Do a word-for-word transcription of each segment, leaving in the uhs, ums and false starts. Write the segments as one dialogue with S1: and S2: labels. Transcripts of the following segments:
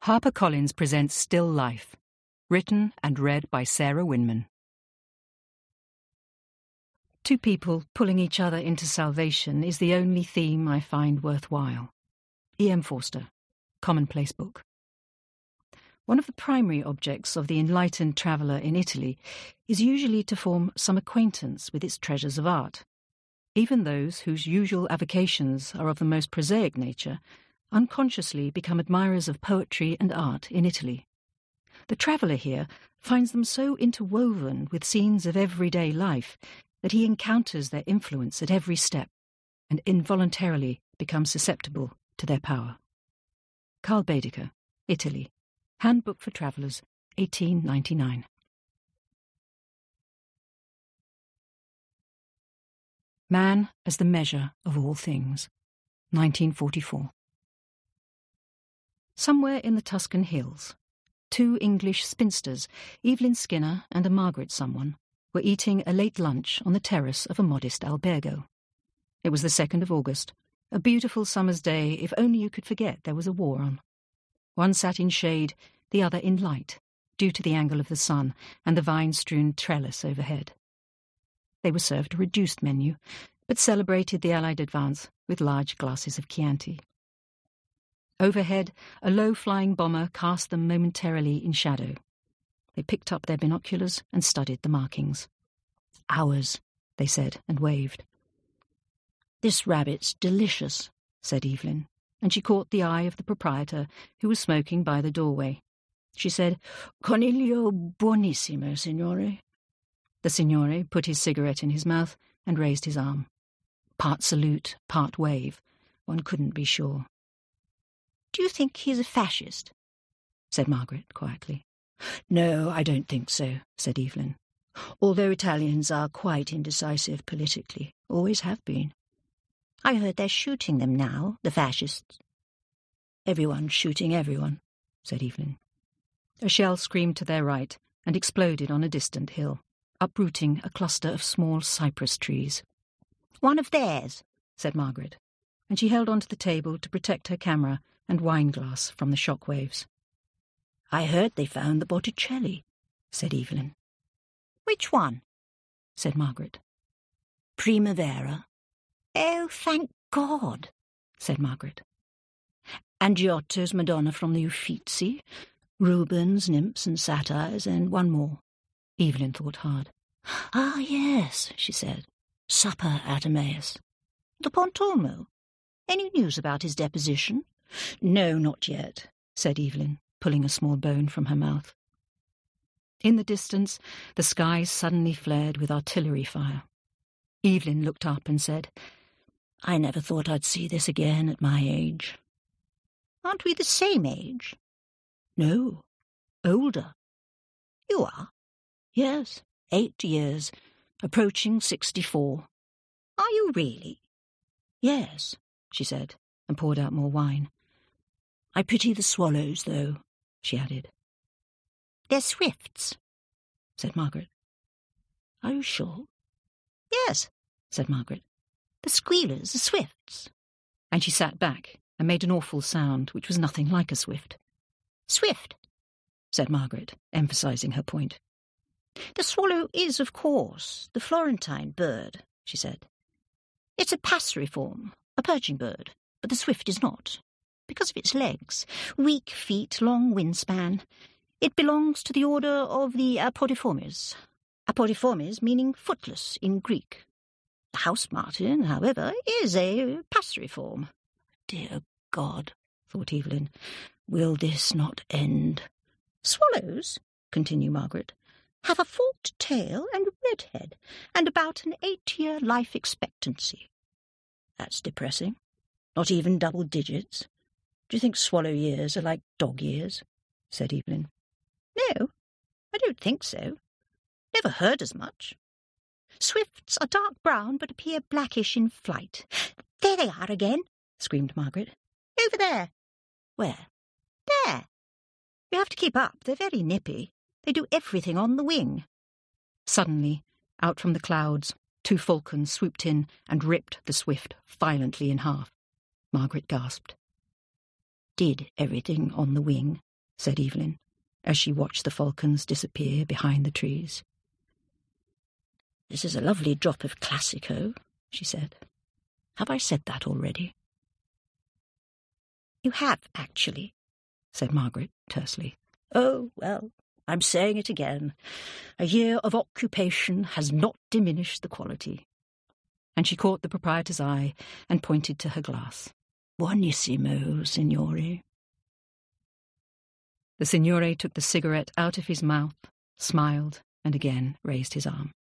S1: HarperCollins presents Still Life, written and read by Sarah Winman. Two people pulling each other into salvation is the only theme I find worthwhile. E M Forster, Commonplace Book. One of the primary objects of the enlightened traveller in Italy is usually to form some acquaintance with its treasures of art. Even those whose usual avocations are of the most prosaic nature unconsciously become admirers of poetry and art in Italy. The traveller here finds them so interwoven with scenes of everyday life that he encounters their influence at every step and involuntarily becomes susceptible to their power. Carl Baedeker, Italy, Handbook for Travellers, eighteen ninety-nine. Man as the Measure of All Things, nineteen forty-four. Somewhere in the Tuscan hills, two English spinsters, Evelyn Skinner and a Margaret someone, were eating a late lunch on the terrace of a modest albergo. It was the second of August, a beautiful summer's day if only you could forget there was a war on. One sat in shade, the other in light, due to the angle of the sun and the vine-strewn trellis overhead. They were served a reduced menu, but celebrated the Allied advance with large glasses of Chianti. Overhead, a low-flying bomber cast them momentarily in shadow. They picked up their binoculars and studied the markings. "Ours," they said, and waved. "This rabbit's delicious," said Evelyn, and she caught the eye of the proprietor, who was smoking by the doorway. She said, "Coniglio buonissimo, signore." The signore put his cigarette in his mouth and raised his arm. Part salute, part wave. One couldn't be sure. "Do you think he's a fascist?" said Margaret quietly. "No, I don't think so," said Evelyn. "Although Italians are quite indecisive politically, always have been." "I heard they're shooting them now, the fascists." "Everyone's shooting everyone," said Evelyn. A shell screamed to their right and exploded on a distant hill, uprooting a cluster of small cypress trees. "One of theirs," said Margaret, and she held onto the table to protect her camera and wine-glass from the shock waves. "I heard they found the Botticelli," said Evelyn. "Which one?" said Margaret. "Primavera." "Oh, thank God," said Margaret. "And Giotto's Madonna from the Uffizi, Rubens' Nymphs and Satires, and one more." Evelyn thought hard. "Ah, yes," she said. "Supper at Emmaus." "The Pontormo? Any news about his deposition?" "No, not yet," said Evelyn, pulling a small bone from her mouth. In the distance, the sky suddenly flared with artillery fire. Evelyn looked up and said, "I never thought I'd see this again at my age." "Aren't we the same age?" "No, older." "You are?" "Yes, eight years, approaching sixty-four." "Are you really?" "Yes," she said, and poured out more wine. "I pity the swallows, though," she added. "They're swifts," said Margaret. "Are you sure?" "Yes," said Margaret. "The squealers are swifts." And she sat back and made an awful sound which was nothing like a swift. "Swift," said Margaret, emphasising her point. "The swallow is, of course, the Florentine bird," she said. "It's a passeriform, a perching bird, but the swift is not, because of its legs, weak feet, long wingspan. It belongs to the order of the Apodiformes. Apodiformes meaning footless in Greek. The house martin, however, is a passeriform." "Dear God," thought Evelyn, "will this not end?" "Swallows," continued Margaret, "have a forked tail and red head, and about an eight-year life expectancy." "That's depressing. Not even double digits. Do you think swallow years are like dog years?" said Evelyn. "No, I don't think so. Never heard as much. Swifts are dark brown but appear blackish in flight." "There they are again," screamed Margaret. "Over there." "Where?" "There. You have to keep up. They're very nippy. They do everything on the wing." Suddenly, out from the clouds, two falcons swooped in and ripped the swift violently in half. Margaret gasped. "Did everything on the wing?" said Evelyn, as she watched the falcons disappear behind the trees. "This is a lovely drop of Classico," she said. "Have I said that already?" "You have, actually," said Margaret tersely. "Oh, well, I'm saying it again. A year of occupation has not diminished the quality." And she caught the proprietor's eye and pointed to her glass. "Buonissimo, signore." The signore took the cigarette out of his mouth, smiled, and again raised his arm.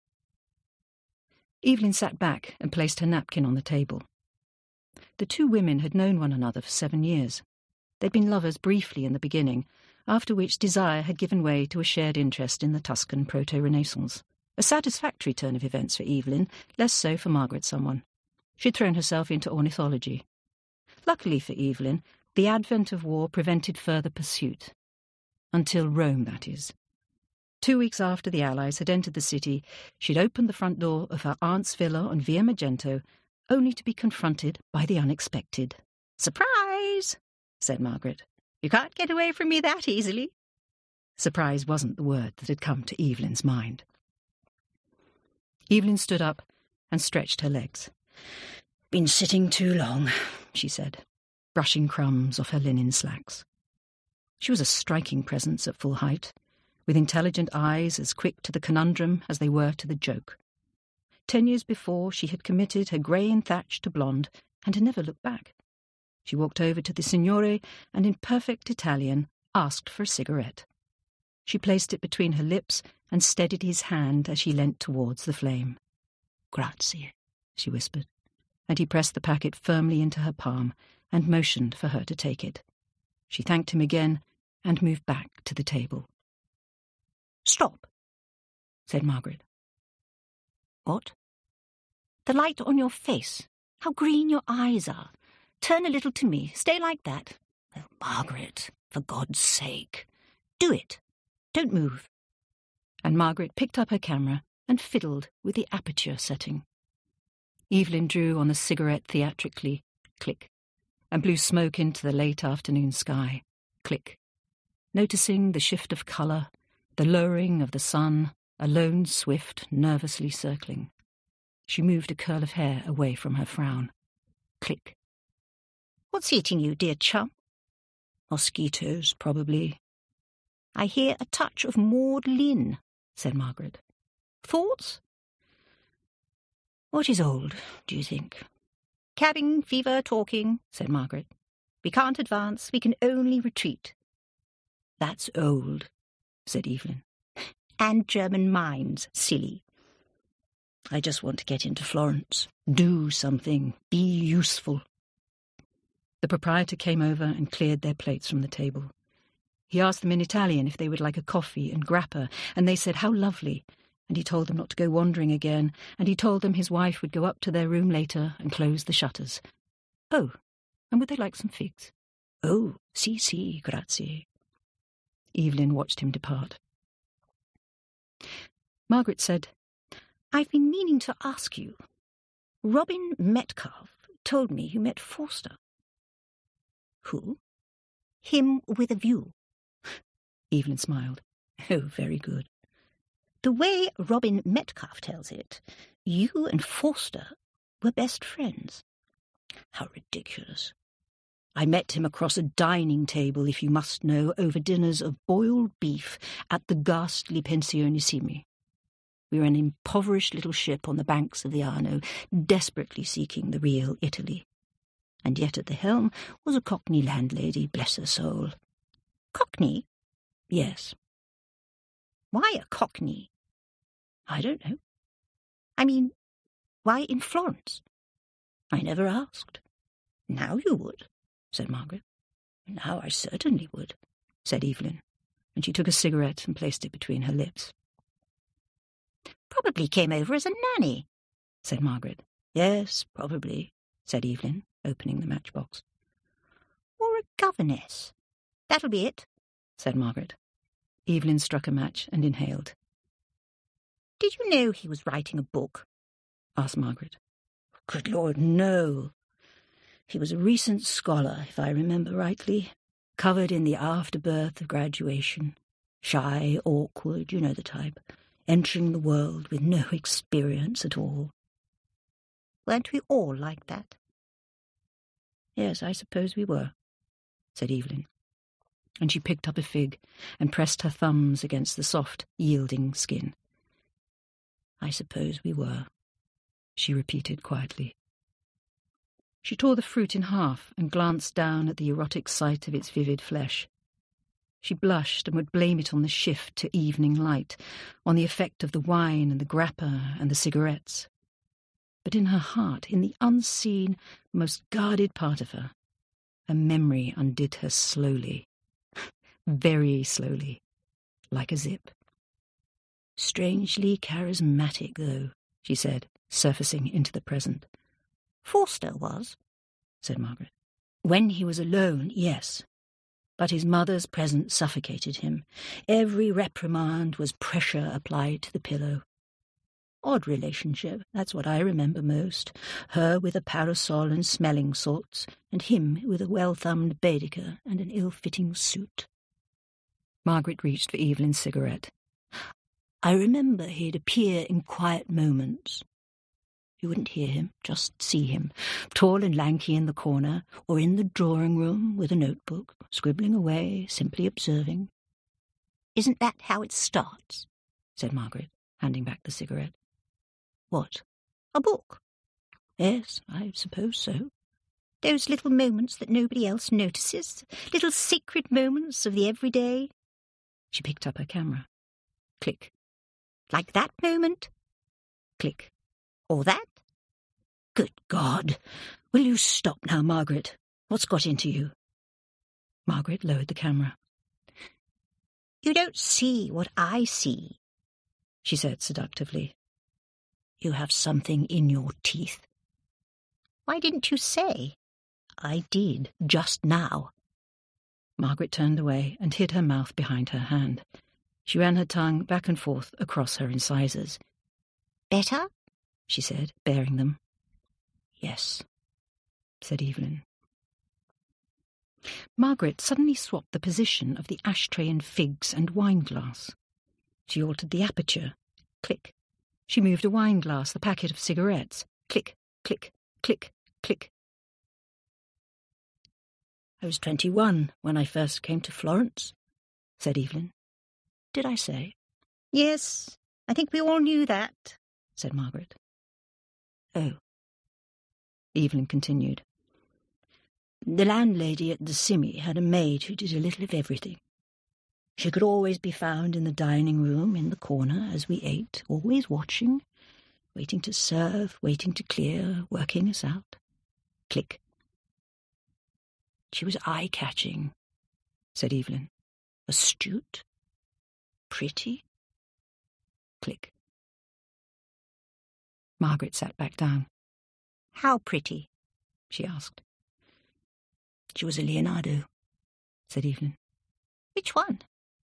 S1: Evelyn sat back and placed her napkin on the table. The two women had known one another for seven years. They'd been lovers briefly in the beginning, after which desire had given way to a shared interest in the Tuscan proto-Renaissance. A satisfactory turn of events for Evelyn, less so for Margaret someone. She'd thrown herself into ornithology. Luckily for Evelyn, the advent of war prevented further pursuit. Until Rome, that is. Two weeks after the Allies had entered the city, she'd opened the front door of her aunt's villa on Via Magento, only to be confronted by the unexpected. "Surprise!" said Margaret. "You can't get away from me that easily." Surprise wasn't the word that had come to Evelyn's mind. Evelyn stood up and stretched her legs. "Been sitting too long," she said, brushing crumbs off her linen slacks. She was a striking presence at full height, with intelligent eyes as quick to the conundrum as they were to the joke. Ten years before, she had committed her grey and thatch to blonde and had never looked back. She walked over to the signore and, in perfect Italian, asked for a cigarette. She placed it between her lips and steadied his hand as she leant towards the flame. "Grazie," she whispered, and he pressed the packet firmly into her palm and motioned for her to take it. She thanked him again and moved back to the table. "Stop," said Margaret. "What?" "The light on your face. How green your eyes are. Turn a little to me. Stay like that." "Oh, Margaret, for God's sake." "Do it. Don't move." And Margaret picked up her camera and fiddled with the aperture setting. Evelyn drew on the cigarette theatrically, click, and blew smoke into the late afternoon sky, click, noticing the shift of colour, the lowering of the sun, a lone swift nervously circling. She moved a curl of hair away from her frown. Click. "What's eating you, dear chum?" "Mosquitoes, probably." "I hear a touch of Maud Lynn," said Margaret. "Thoughts?" "What is old, do you think?" "Cabin fever talking," said Margaret. "We can't advance, we can only retreat." "That's old," said Evelyn. "And German mines, silly." "I just want to get into Florence. Do something. Be useful." The proprietor came over and cleared their plates from the table. He asked them in Italian if they would like a coffee and grappa, and they said how lovely, and he told them not to go wandering again, and he told them his wife would go up to their room later and close the shutters. Oh, and would they like some figs? "Oh, si, si, grazie." Evelyn watched him depart. Margaret said, "I've been meaning to ask you. Robin Metcalfe told me you met Forster." "Who?" "Him with a view." Evelyn smiled. "Oh, very good." "The way Robin Metcalfe tells it, you and Forster were best friends." "How ridiculous. I met him across a dining table, if you must know, over dinners of boiled beef at the ghastly Pensionissimi. We were an impoverished little ship on the banks of the Arno, desperately seeking the real Italy. And yet at the helm was a Cockney landlady, bless her soul." "Cockney?" "Yes." "Why a Cockney?" "I don't know." "I mean, why in Florence?" "I never asked." "Now you would," said Margaret. "Now I certainly would," said Evelyn, and she took a cigarette and placed it between her lips. "Probably came over as a nanny," said Margaret. "Yes, probably," said Evelyn, opening the matchbox. "Or a governess." "That'll be it," said Margaret. Evelyn struck a match and inhaled. "Did you know he was writing a book?" asked Margaret. "Good Lord, no. He was a recent scholar, if I remember rightly.
S2: covered in the afterbirth of graduation, shy, awkward, you know the type, entering the world with no experience at all.
S3: Weren't we all like that?
S2: Yes, I suppose we were, said Evelyn, and she picked up a fig and pressed her thumbs against the soft, yielding skin. I suppose we were, she repeated quietly. She tore the fruit in half and glanced down at the erotic sight of its vivid flesh. She blushed and would blame it on the shift to evening light, on the effect of the wine and the grappa and the cigarettes. But in her heart, in the unseen, most guarded part of her, a memory undid her slowly, very slowly, like a zip. Strangely charismatic, though, she said, surfacing into the present.
S3: Forster was,
S2: said Margaret. When he was alone, yes. But his mother's presence suffocated him. Every reprimand was pressure applied to the pillow. Odd relationship, that's what I remember most. Her with a parasol and smelling salts, and him with a well-thumbed Baedeker and an ill-fitting suit. Margaret reached for Evelyn's cigarette. I remember he'd appear in quiet moments. You wouldn't hear him, just see him, tall and lanky in the corner, or in the drawing-room with a notebook, scribbling away, simply observing.
S3: Isn't that how it starts?
S2: Said Margaret, handing back the cigarette. What?
S3: A book.
S2: Yes, I suppose so.
S3: Those little moments that nobody else notices, little sacred moments of the everyday.
S2: She picked up her camera. Click.
S3: Like that moment?
S2: Click.
S3: Or that?
S2: Good God! Will you stop now, Margaret? What's got into you? Margaret lowered the camera.
S3: You don't see what I see,
S2: she said seductively. You have something in your teeth.
S3: Why didn't you say?
S2: I did, just now. Margaret turned away and hid her mouth behind her hand. She ran her tongue back and forth across her incisors.
S3: Better?
S2: She said, baring them. Yes, said Evelyn. Margaret suddenly swapped the position of the ashtray and figs and wineglass. She altered the aperture. Click. She moved a wineglass, the packet of cigarettes. Click, click, click, click. I was twenty-one when I first came to Florence, said Evelyn. Did I say?
S3: Yes, I think we all knew that,
S2: said Margaret. Oh. Evelyn continued. The landlady at the Simmy had a maid who did a little of everything. She could always be found in the dining room in the corner as we ate, always watching, waiting to serve, waiting to clear, working us out. Click. She was eye-catching, said Evelyn. Astute. Pretty. Click. Margaret sat back down.
S3: How pretty?
S2: She asked. She was a Leonardo, said Evelyn.
S3: Which one?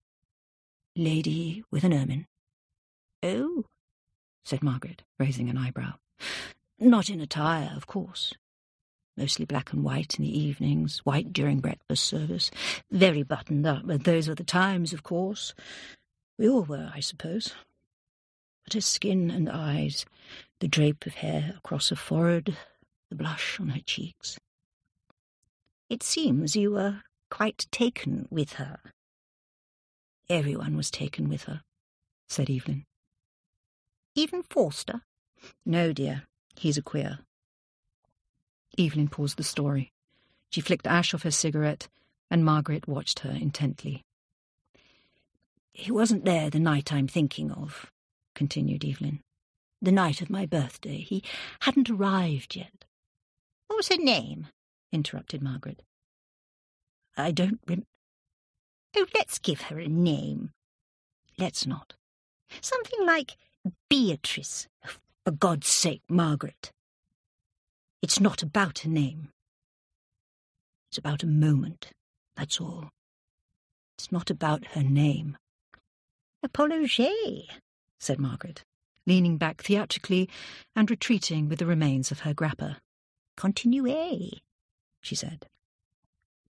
S2: Lady with an ermine.
S3: Oh,
S2: said Margaret, raising an eyebrow. Not in attire, of course. Mostly black and white in the evenings, white during breakfast service. Very buttoned up, but those were the times, of course. We all were, I suppose. But her skin and eyes, the drape of hair across her forehead, the blush on her cheeks.
S3: It seems you were quite taken with her.
S2: Everyone was taken with her, said Evelyn.
S3: Even Forster?
S2: No, dear, he's a queer. Evelyn paused the story. She flicked ash off her cigarette, and Margaret watched her intently. He wasn't there the night I'm thinking of, continued Evelyn. The night of my birthday. He hadn't arrived yet.
S3: What was her name?
S2: Interrupted Margaret. I don't rem...
S3: Oh, let's give her a name.
S2: Let's not.
S3: Something like Beatrice.
S2: For God's sake, Margaret. It's not about a name. It's about a moment, that's all. It's not about her name.
S3: Apologie,
S2: said Margaret, leaning back theatrically and retreating with the remains of her grappa.
S3: Continuez,
S2: she said.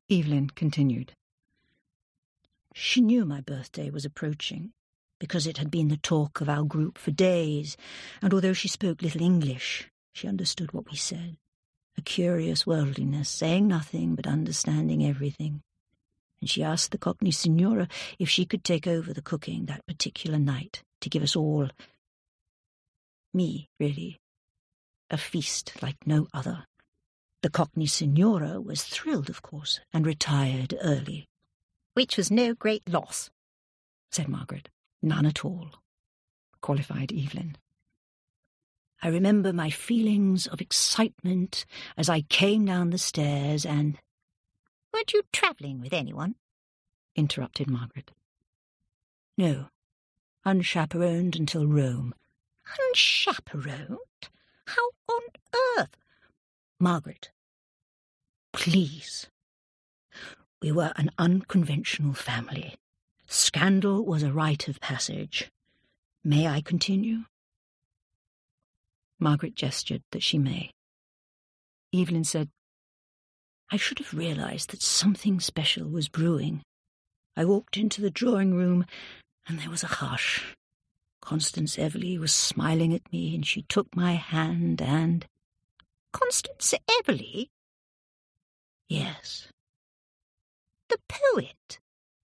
S1: Evelyn continued.
S2: She knew my birthday was approaching, because it had been the talk of our group for days, and although she spoke little English, she understood what we said. A curious worldliness, saying nothing but understanding everything. And she asked the Cockney Signora if she could take over the cooking that particular night to give us all, me, really, a feast like no other. The Cockney Signora was thrilled, of course, and retired early.
S3: Which was no great loss,
S1: said Margaret. None at all, qualified Evelyn.
S2: I remember my feelings of excitement as I came down the stairs and...
S3: Weren't you travelling with anyone?
S1: Interrupted Margaret.
S2: No, unchaperoned until Rome.
S3: Unchaperoned? How on earth?
S2: Margaret, please. We were an unconventional family. Scandal was a rite of passage. May I continue?
S1: Margaret gestured that she may. Evelyn said,
S2: I should have realised that something special was brewing. I walked into the drawing room, and there was a hush. Constance Everleigh was smiling at me, and she took my hand and...
S3: Constance Everleigh?
S2: Yes.
S3: The poet?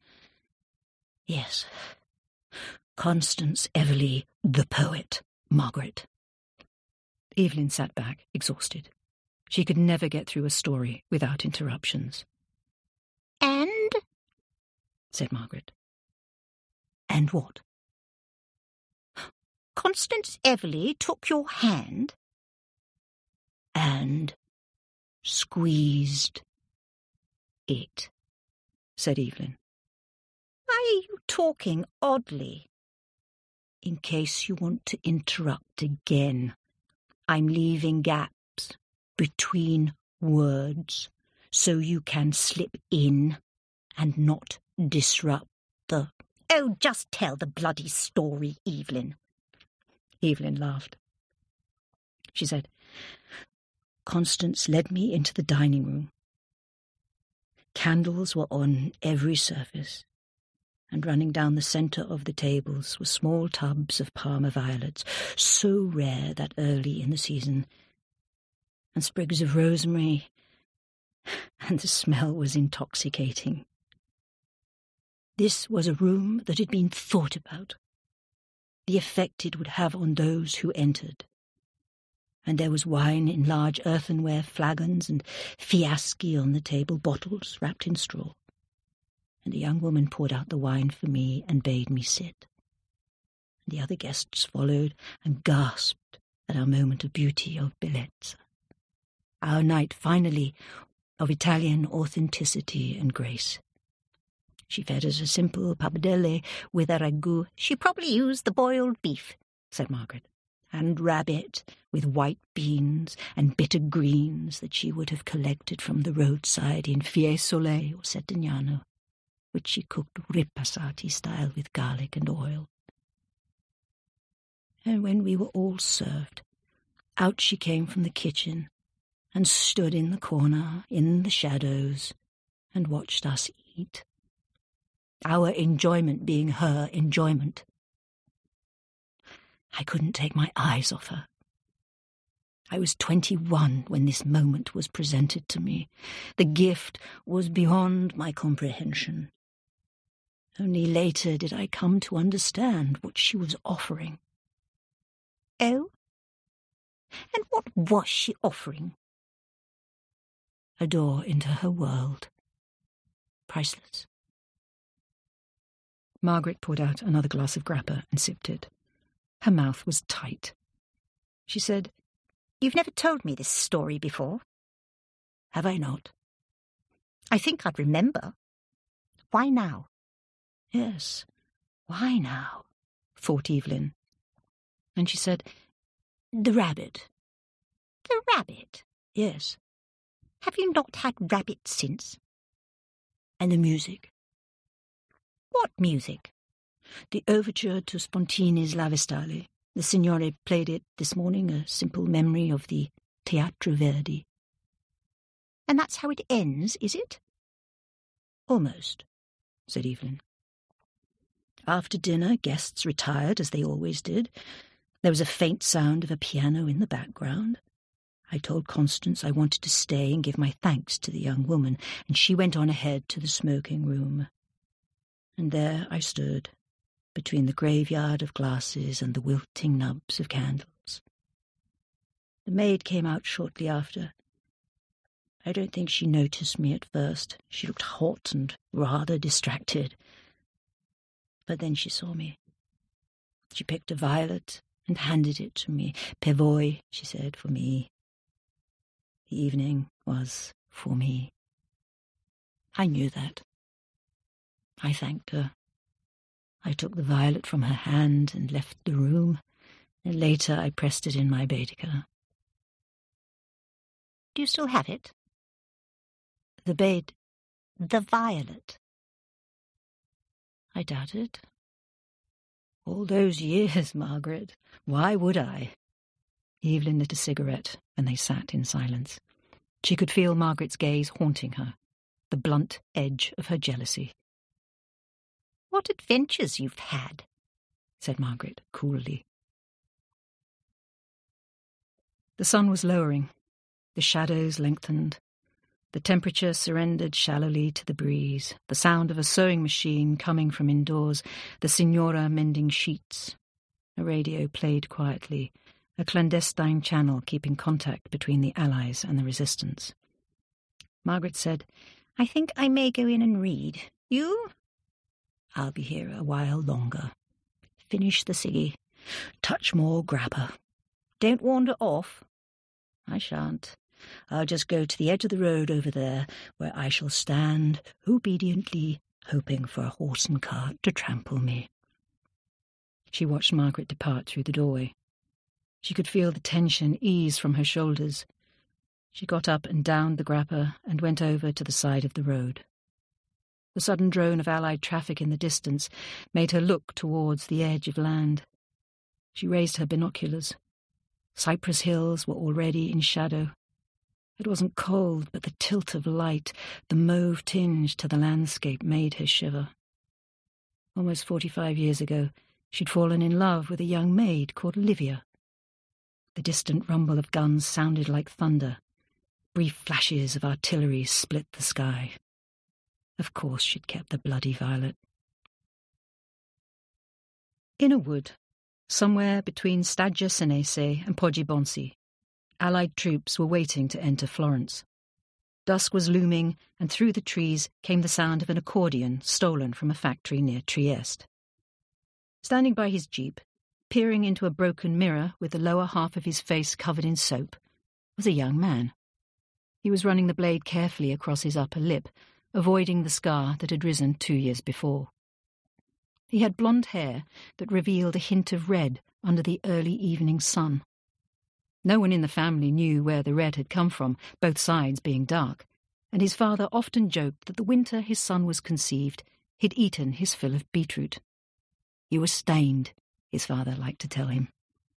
S2: Yes. Constance Everleigh, the poet, Margaret.
S1: Evelyn sat back, exhausted. She could never get through a story without interruptions.
S3: And?
S1: Said Margaret.
S2: And what?
S3: Constance Everleigh took your hand?
S2: And squeezed it,
S1: said Evelyn.
S3: Why are you talking oddly?
S2: In case you want to interrupt again, I'm leaving gaps between words so you can slip in and not disrupt the...
S3: Oh, just tell the bloody story, Evelyn.
S1: Evelyn laughed.
S2: She said, Constance led me into the dining room. Candles were on every surface, and running down the centre of the tables were small tubs of Parma violets, so rare that early in the season, and sprigs of rosemary, and the smell was intoxicating. This was a room that had been thought about, the effect it would have on those who entered. And there was wine in large earthenware flagons and fiaschi on the table, bottles wrapped in straw. And a young woman poured out the wine for me and bade me sit. And the other guests followed and gasped at our moment of beauty, of bellezza. Our night, finally, of Italian authenticity and grace. She fed us a simple pappardelle with a ragout.
S3: She probably used the boiled beef,
S1: said Margaret.
S2: And rabbit with white beans and bitter greens that she would have collected from the roadside in Fiesole or Settignano, which she cooked ripassati style with garlic and oil. And when we were all served, out she came from the kitchen and stood in the corner, in the shadows, and watched us eat. Our enjoyment being her enjoyment. I couldn't take my eyes off her. I was twenty-one when this moment was presented to me. The gift was beyond my comprehension. Only later did I come to understand what she was offering.
S3: Oh? And what was she offering?
S2: A door into her world. Priceless.
S1: Margaret poured out another glass of grappa and sipped it. Her mouth was tight. She said,
S3: You've never told me this story before.
S2: Have I not?
S3: I think I'd remember. Why now?
S2: Yes, why now?
S1: Thought Evelyn. And she said,
S2: The rabbit.
S3: The rabbit?
S2: Yes.
S3: Have you not had rabbit since?
S2: And the music.
S3: What music?
S2: The overture to Spontini's La Vestale. The Signore played it this morning, a simple memory of the Teatro Verdi.
S3: And that's how it ends, is it?
S2: Almost, said Evelyn. After dinner, guests retired, as they always did. There was a faint sound of a piano in the background. I told Constance I wanted to stay and give my thanks to the young woman, and she went on ahead to the smoking room. And there I stood, between the graveyard of glasses and the wilting nubs of candles. The maid came out shortly after. I don't think she noticed me at first. She looked hot and rather distracted. But then she saw me. She picked a violet and handed it to me. Pavoy, she said, for me. The evening was for me. I knew that. I thanked her. I took the violet from her hand and left the room, and later I pressed it in my Baedeker.
S3: Do you still have it?
S2: The Bade...
S3: The violet.
S2: I doubt it. All those years, Margaret. Why would I? Evelyn lit a cigarette, and they sat in silence. She could feel Margaret's gaze haunting her, the blunt edge of her jealousy.
S3: What adventures you've had,
S2: said Margaret coolly. The sun was lowering. The shadows lengthened. The temperature surrendered shallowly to the breeze, the sound of a sewing machine coming from indoors, the signora mending sheets. A radio played quietly, a clandestine channel keeping contact between the Allies and the Resistance. Margaret said,
S3: I think I may go in and read. You?
S2: I'll be here a while longer. Finish the ciggy. Touch more grappa.
S3: Don't wander off.
S2: I shan't. I'll just go to the edge of the road over there, where I shall stand, obediently, hoping for a horse and cart to trample me. She watched Margaret depart through the doorway. She could feel the tension ease from her shoulders. She got up and downed the grappa and went over to the side of the road. The sudden drone of Allied traffic in the distance made her look towards the edge of land. She raised her binoculars. Cypress hills were already in shadow. It wasn't cold, but the tilt of light, the mauve tinge to the landscape made her shiver. Almost forty-five years ago, she'd fallen in love with a young maid called Livia. The distant rumble of guns sounded like thunder. Brief flashes of artillery split the sky. Of course she'd kept the bloody violet. In a wood, somewhere between Staggia Senese and Poggibonsi, Allied troops were waiting to enter Florence. Dusk was looming, and through the trees came the sound of an accordion stolen from a factory near Trieste. Standing by his jeep, peering into a broken mirror with the lower half of his face covered in soap, was a young man. He was running the blade carefully across his upper lip, avoiding the scar that had risen two years before. He had blonde hair that revealed a hint of red under the early evening sun. No one in the family knew where the red had come from, both sides being dark, and his father often joked that the winter his son was conceived, he'd eaten his fill of beetroot. He was stained, his father liked to tell him.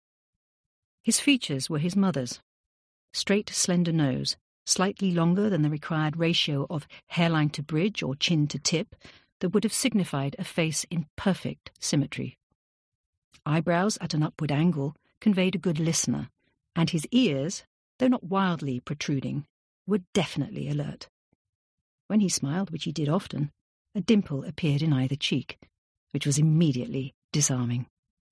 S2: His features were his mother's. Straight, slender nose, slightly longer than the required ratio of hairline to bridge or chin to tip, that would have signified a face in perfect symmetry. Eyebrows at an upward angle conveyed a good listener, and his ears, though not wildly protruding, were definitely alert. When he smiled, which he did often, a dimple appeared in either cheek, which was immediately disarming.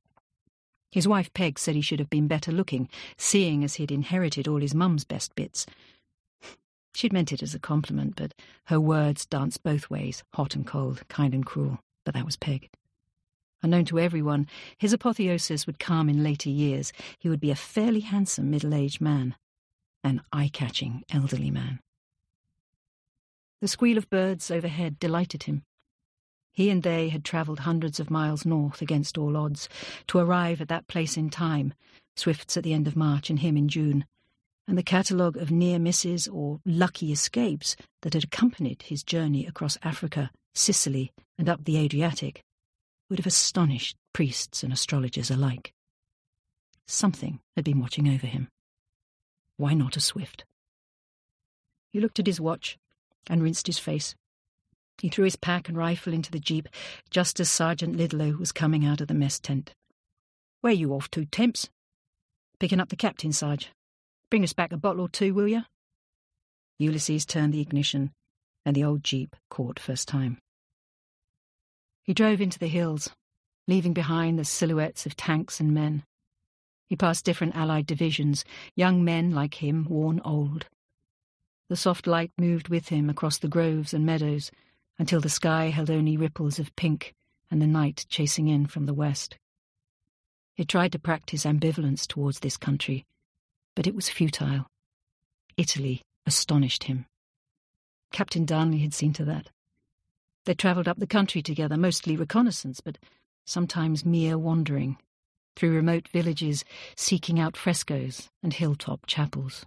S2: His wife Peg said he should have been better looking, seeing as he'd inherited all his mum's best bits. She'd meant it as a compliment, but her words danced both ways, hot and cold, kind and cruel, but that was Peg. Unknown to everyone, his apotheosis would come in later years. He would be a fairly handsome middle-aged man, an eye-catching elderly man. The squeal of birds overhead delighted him. He and they had travelled hundreds of miles north against all odds, to arrive at that place in time, Swift's at the end of March and him in June, and the catalogue of near misses or lucky escapes that had accompanied his journey across Africa, Sicily, and up the Adriatic would have astonished priests and astrologers alike. Something had been watching over him. Why not a Swift? He looked at his watch and rinsed his face. He threw his pack and rifle into the jeep just as Sergeant Lidlow was coming out of the mess tent. "Where you off to, Temps?" "Picking up the captain, Sarge. Bring us back a bottle or two, will you?" Ulysses turned the ignition, and the old jeep caught first time. He drove into the hills, leaving behind the silhouettes of tanks and men. He passed different Allied divisions, young men like him, worn old. The soft light moved with him across the groves and meadows until the sky held only ripples of pink and the night chasing in from the west. He tried to practice ambivalence towards this country, but it was futile. Italy astonished him. Captain Darnley had seen to that. They travelled up the country together, mostly reconnaissance, but sometimes mere wandering, through remote villages seeking out frescoes and hilltop chapels.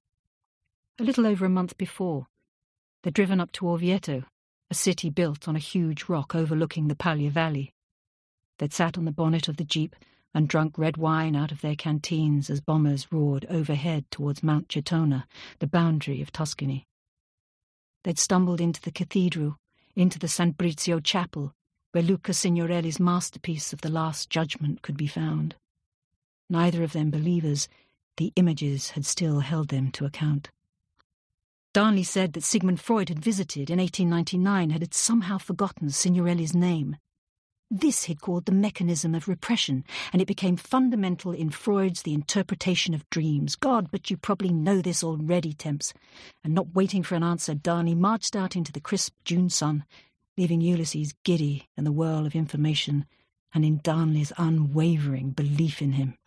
S2: A little over a month before, they'd driven up to Orvieto, a city built on a huge rock overlooking the Paglia Valley. They'd sat on the bonnet of the jeep and drunk red wine out of their canteens as bombers roared overhead towards Mount Cetona, the boundary of Tuscany. They'd stumbled into the cathedral, into the San Brizio chapel, where Luca Signorelli's masterpiece of the Last Judgment could be found. Neither of them believers, the images had still held them to account. Darnley said that Sigmund Freud had visited in eighteen ninety-nine and had somehow forgotten Signorelli's name. This he'd called the mechanism of repression, and it became fundamental in Freud's The Interpretation of Dreams. God, but you probably know this already, Temps. And not waiting for an answer, Darnley marched out into the crisp June sun, leaving Ulysses giddy in the whirl of information and in Darnley's unwavering belief in him.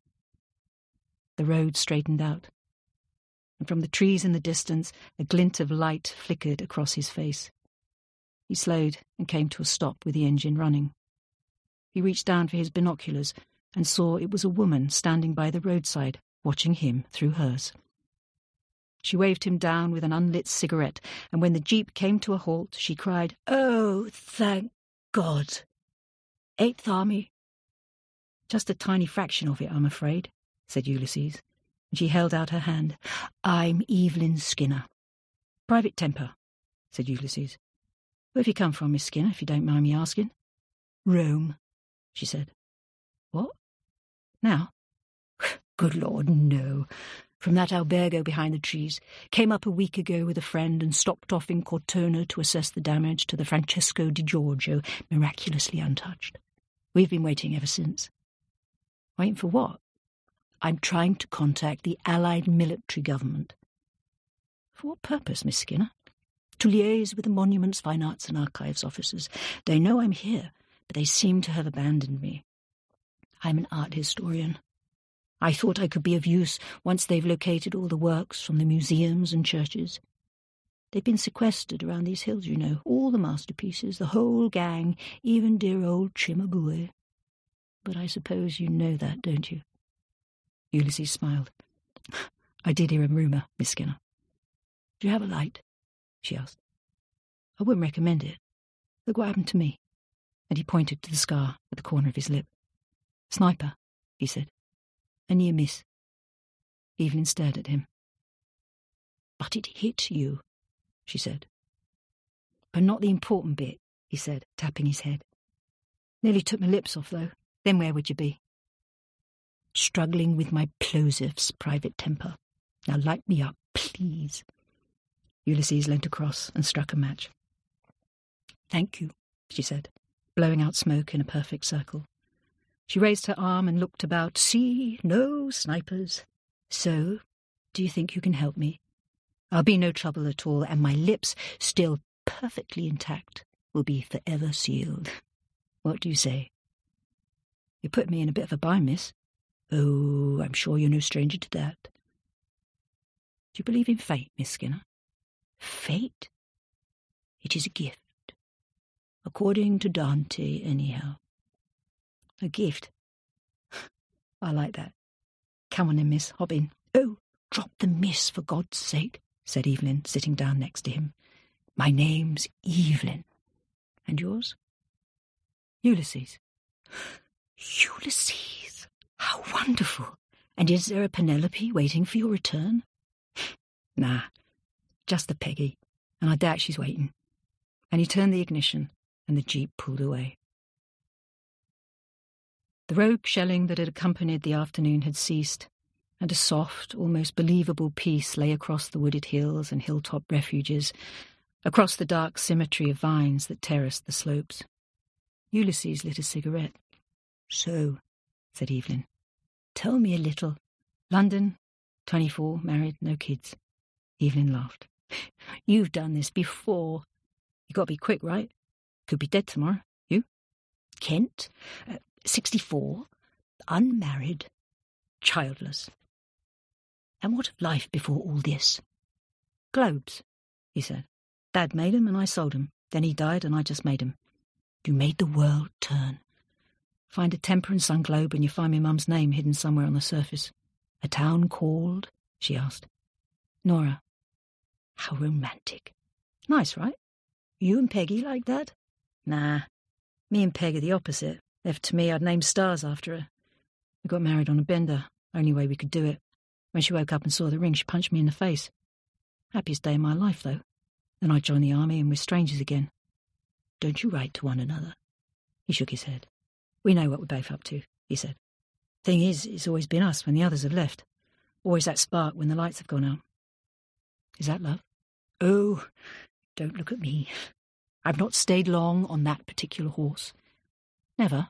S2: The road straightened out, and from the trees in the distance a glint of light flickered across his face. He slowed and came to a stop with the engine running. He reached down for his binoculars and saw it was a woman standing by the roadside, watching him through hers. She waved him down with an unlit cigarette, and when the jeep came to a halt, she cried, "Oh, thank God! Eighth Army." "Just a tiny fraction of it, I'm afraid," said Ulysses, and she held out her hand. "I'm Evelyn Skinner." "Private Temper," said Ulysses. "Where have you come from, Miss Skinner, if you don't mind me asking?" "Rome," she said. "What? Now?" "Good Lord, no. From that albergo behind the trees. Came up a week ago with a friend and stopped off in Cortona to assess the damage to the Francesco di Giorgio, miraculously untouched. We've been waiting ever since." "Waiting for what?" "I'm trying to contact the Allied military government." "For what purpose, Miss Skinner?" "To liaise with the Monuments, Fine Arts and Archives officers. They know I'm here, but they seem to have abandoned me. I'm an art historian. I thought I could be of use once they've located all the works from the museums and churches. They've been sequestered around these hills, you know, all the masterpieces, the whole gang, even dear old Cimabue. But I suppose you know that, don't you?" Ulysses smiled. "I did hear a rumour, Miss Skinner." "Do you have a light?" she asked. "I wouldn't recommend it. Look what happened to me." And he pointed to the scar at the corner of his lip. "Sniper," he said. "A near miss." Evelyn stared at him. "But it hit you," she said. "But not the important bit," he said, tapping his head. "Nearly took my lips off, though. Then where would you be?" "Struggling with my plosives, Private Temper. Now light me up, please." Ulysses leant across and struck a match. "Thank you," she said, blowing out smoke in a perfect circle. She raised her arm and looked about. "See, no snipers. So, do you think you can help me? I'll be no trouble at all, and my lips, still perfectly intact, will be forever sealed. What do you say?" "You put me in a bit of a bind, miss." "Oh, I'm sure you're no stranger to that." "Do you believe in fate, Miss Skinner?" "Fate? It is a gift. According to Dante, anyhow." "A gift? I like that. Come on then, miss, hop in." "Oh, drop the miss, for God's sake," said Evelyn, sitting down next to him. "My name's Evelyn." "And yours?" "Ulysses." "Ulysses! How wonderful! And is there a Penelope waiting for your return?" "Nah, just the Peggy, and I doubt she's waiting.
S1: and he turned the ignition, and the jeep pulled away. The rogue shelling that had accompanied the afternoon had ceased, and a soft, almost believable peace lay across the wooded hills and hilltop refuges, across the dark symmetry of vines that terraced the slopes. Ulysses lit a cigarette. "So," said Evelyn, "tell me a little." "London, twenty-four, married, no kids." Evelyn laughed. "You've done this before. You got to be quick, right? Could be dead tomorrow. You?" "Kent, uh, sixty-four, unmarried, childless." "And what of life before all this?" "Globes," he said. "Dad made 'em and I sold 'em. Then he died and I just made 'em." "You made the world turn." "Find a Temper and Sun globe and you find me mum's name hidden somewhere on the surface." "A town called?" she asked. "Nora." "How romantic." "Nice, right? You and Peggy like that?" "Nah. Me and Peg are the opposite. Left to me, I'd name stars after her. We got married on a bender. Only way we could do it. When she woke up and saw the ring, she punched me in the face. Happiest day of my life, though. Then I joined the army and we're strangers again." "Don't you write to one another?" He shook his head. "We know what we're both up to," he said. "Thing is, it's always been us when the others have left. Always that spark when the lights have gone out." "Is that love?" "Oh, don't look at me. I've not stayed long on that particular horse." "Never?"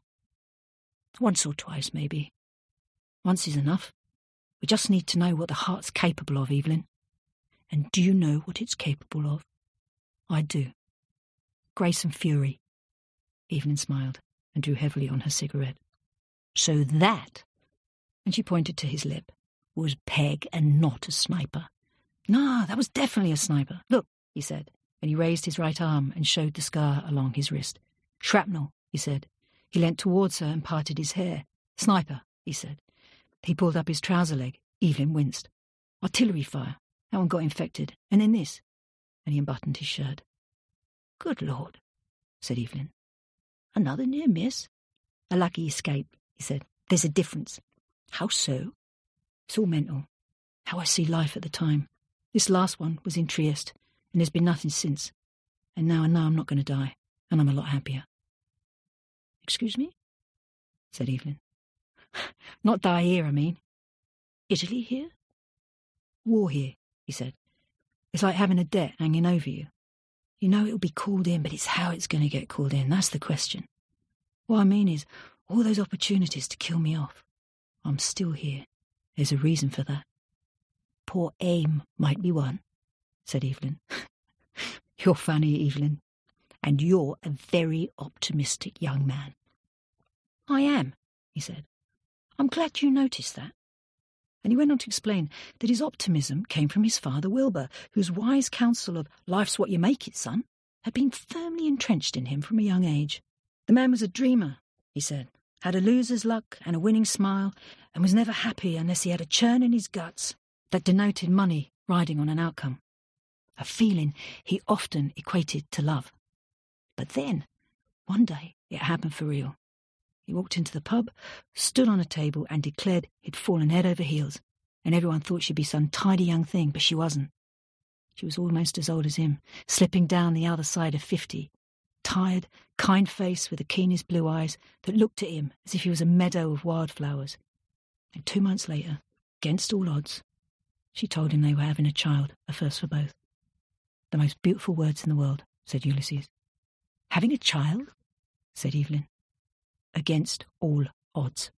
S1: "Once or twice, maybe. Once is enough. We just need to know what the heart's capable of, Evelyn." "And do you know what it's capable of?" "I do. Grace and fury." Evelyn smiled and drew heavily on her cigarette. "So that," and she pointed to his lip, "was Peg and not a sniper." "No, that was definitely a sniper. Look," he said, and he raised his right arm and showed the scar along his wrist. "Shrapnel," he said. He leant towards her and parted his hair. "Sniper," he said. He pulled up his trouser leg. Evelyn winced. "Artillery fire. That one got infected. And then this." And he unbuttoned his shirt. "Good Lord," said Evelyn. "Another near miss?" "A lucky escape," he said. "There's a difference." "How so?" "It's all mental. How I see life at the time. This last one was in Trieste, and there's been nothing since. And now I know I'm not going to die, and I'm a lot happier." "Excuse me?" said Evelyn. "Not die here, I mean." "Italy here?" "War here," he said. "It's like having a debt hanging over you. You know it'll be called in, but it's how it's going to get called in. That's the question. What I mean is, all those opportunities to kill me off. I'm still here. There's a reason for that." "Poor aim might be one," said Evelyn. "You're funny, Evelyn. And you're a very optimistic young man." "I am," he said. "I'm glad you noticed that." And he went on to explain that his optimism came from his father Wilbur, whose wise counsel of "life's what you make it, son," had been firmly entrenched in him from a young age. The man was a dreamer, he said, had a loser's luck and a winning smile, and was never happy unless he had a churn in his guts that denoted money riding on an outcome, a feeling he often equated to love. But then, one day, it happened for real. He walked into the pub, stood on a table and declared he'd fallen head over heels, and everyone thought she'd be some tidy young thing, but she wasn't. She was almost as old as him, slipping down the other side of fifty, tired, kind face with the keenest blue eyes that looked at him as if he was a meadow of wildflowers. And two months later, against all odds, she told him they were having a child, a first for both. "The most beautiful words in the world," said Ulysses. "Having a child?" said Evelyn. "Against all odds."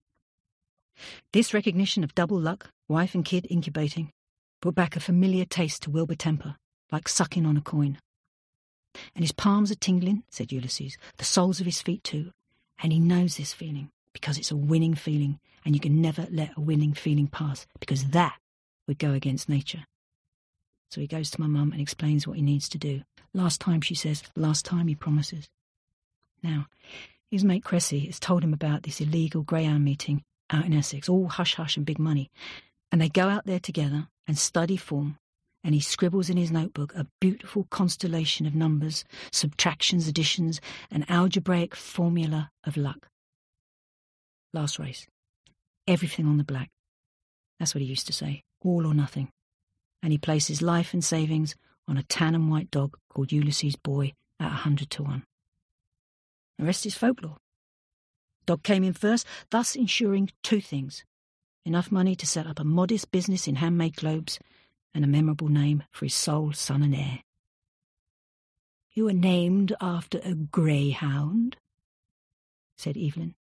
S1: This recognition of double luck, wife and kid incubating, brought back a familiar taste to Wilbur Temper, like sucking on a coin. "And his palms are tingling," said Ulysses, "the soles of his feet too, and he knows this feeling, because it's a winning feeling, and you can never let a winning feeling pass, because that would go against nature." So he goes to my mum and explains what he needs to do. Last time, she says, last time, he promises. Now, his mate Cressy has told him about this illegal greyhound meeting out in Essex, all hush-hush and big money. And they go out there together and study form, and he scribbles in his notebook a beautiful constellation of numbers, subtractions, additions, an algebraic formula of luck. Last race. Everything on the black. That's what he used to say, all or nothing. And he places life and savings on a tan and white dog called Ulysses Boy
S2: at a hundred to one. The rest is folklore. Dog came in first, thus ensuring two things: enough money to set up a modest business in handmade globes and a memorable name for his sole son and heir. "You were named after a greyhound?" said Evelyn.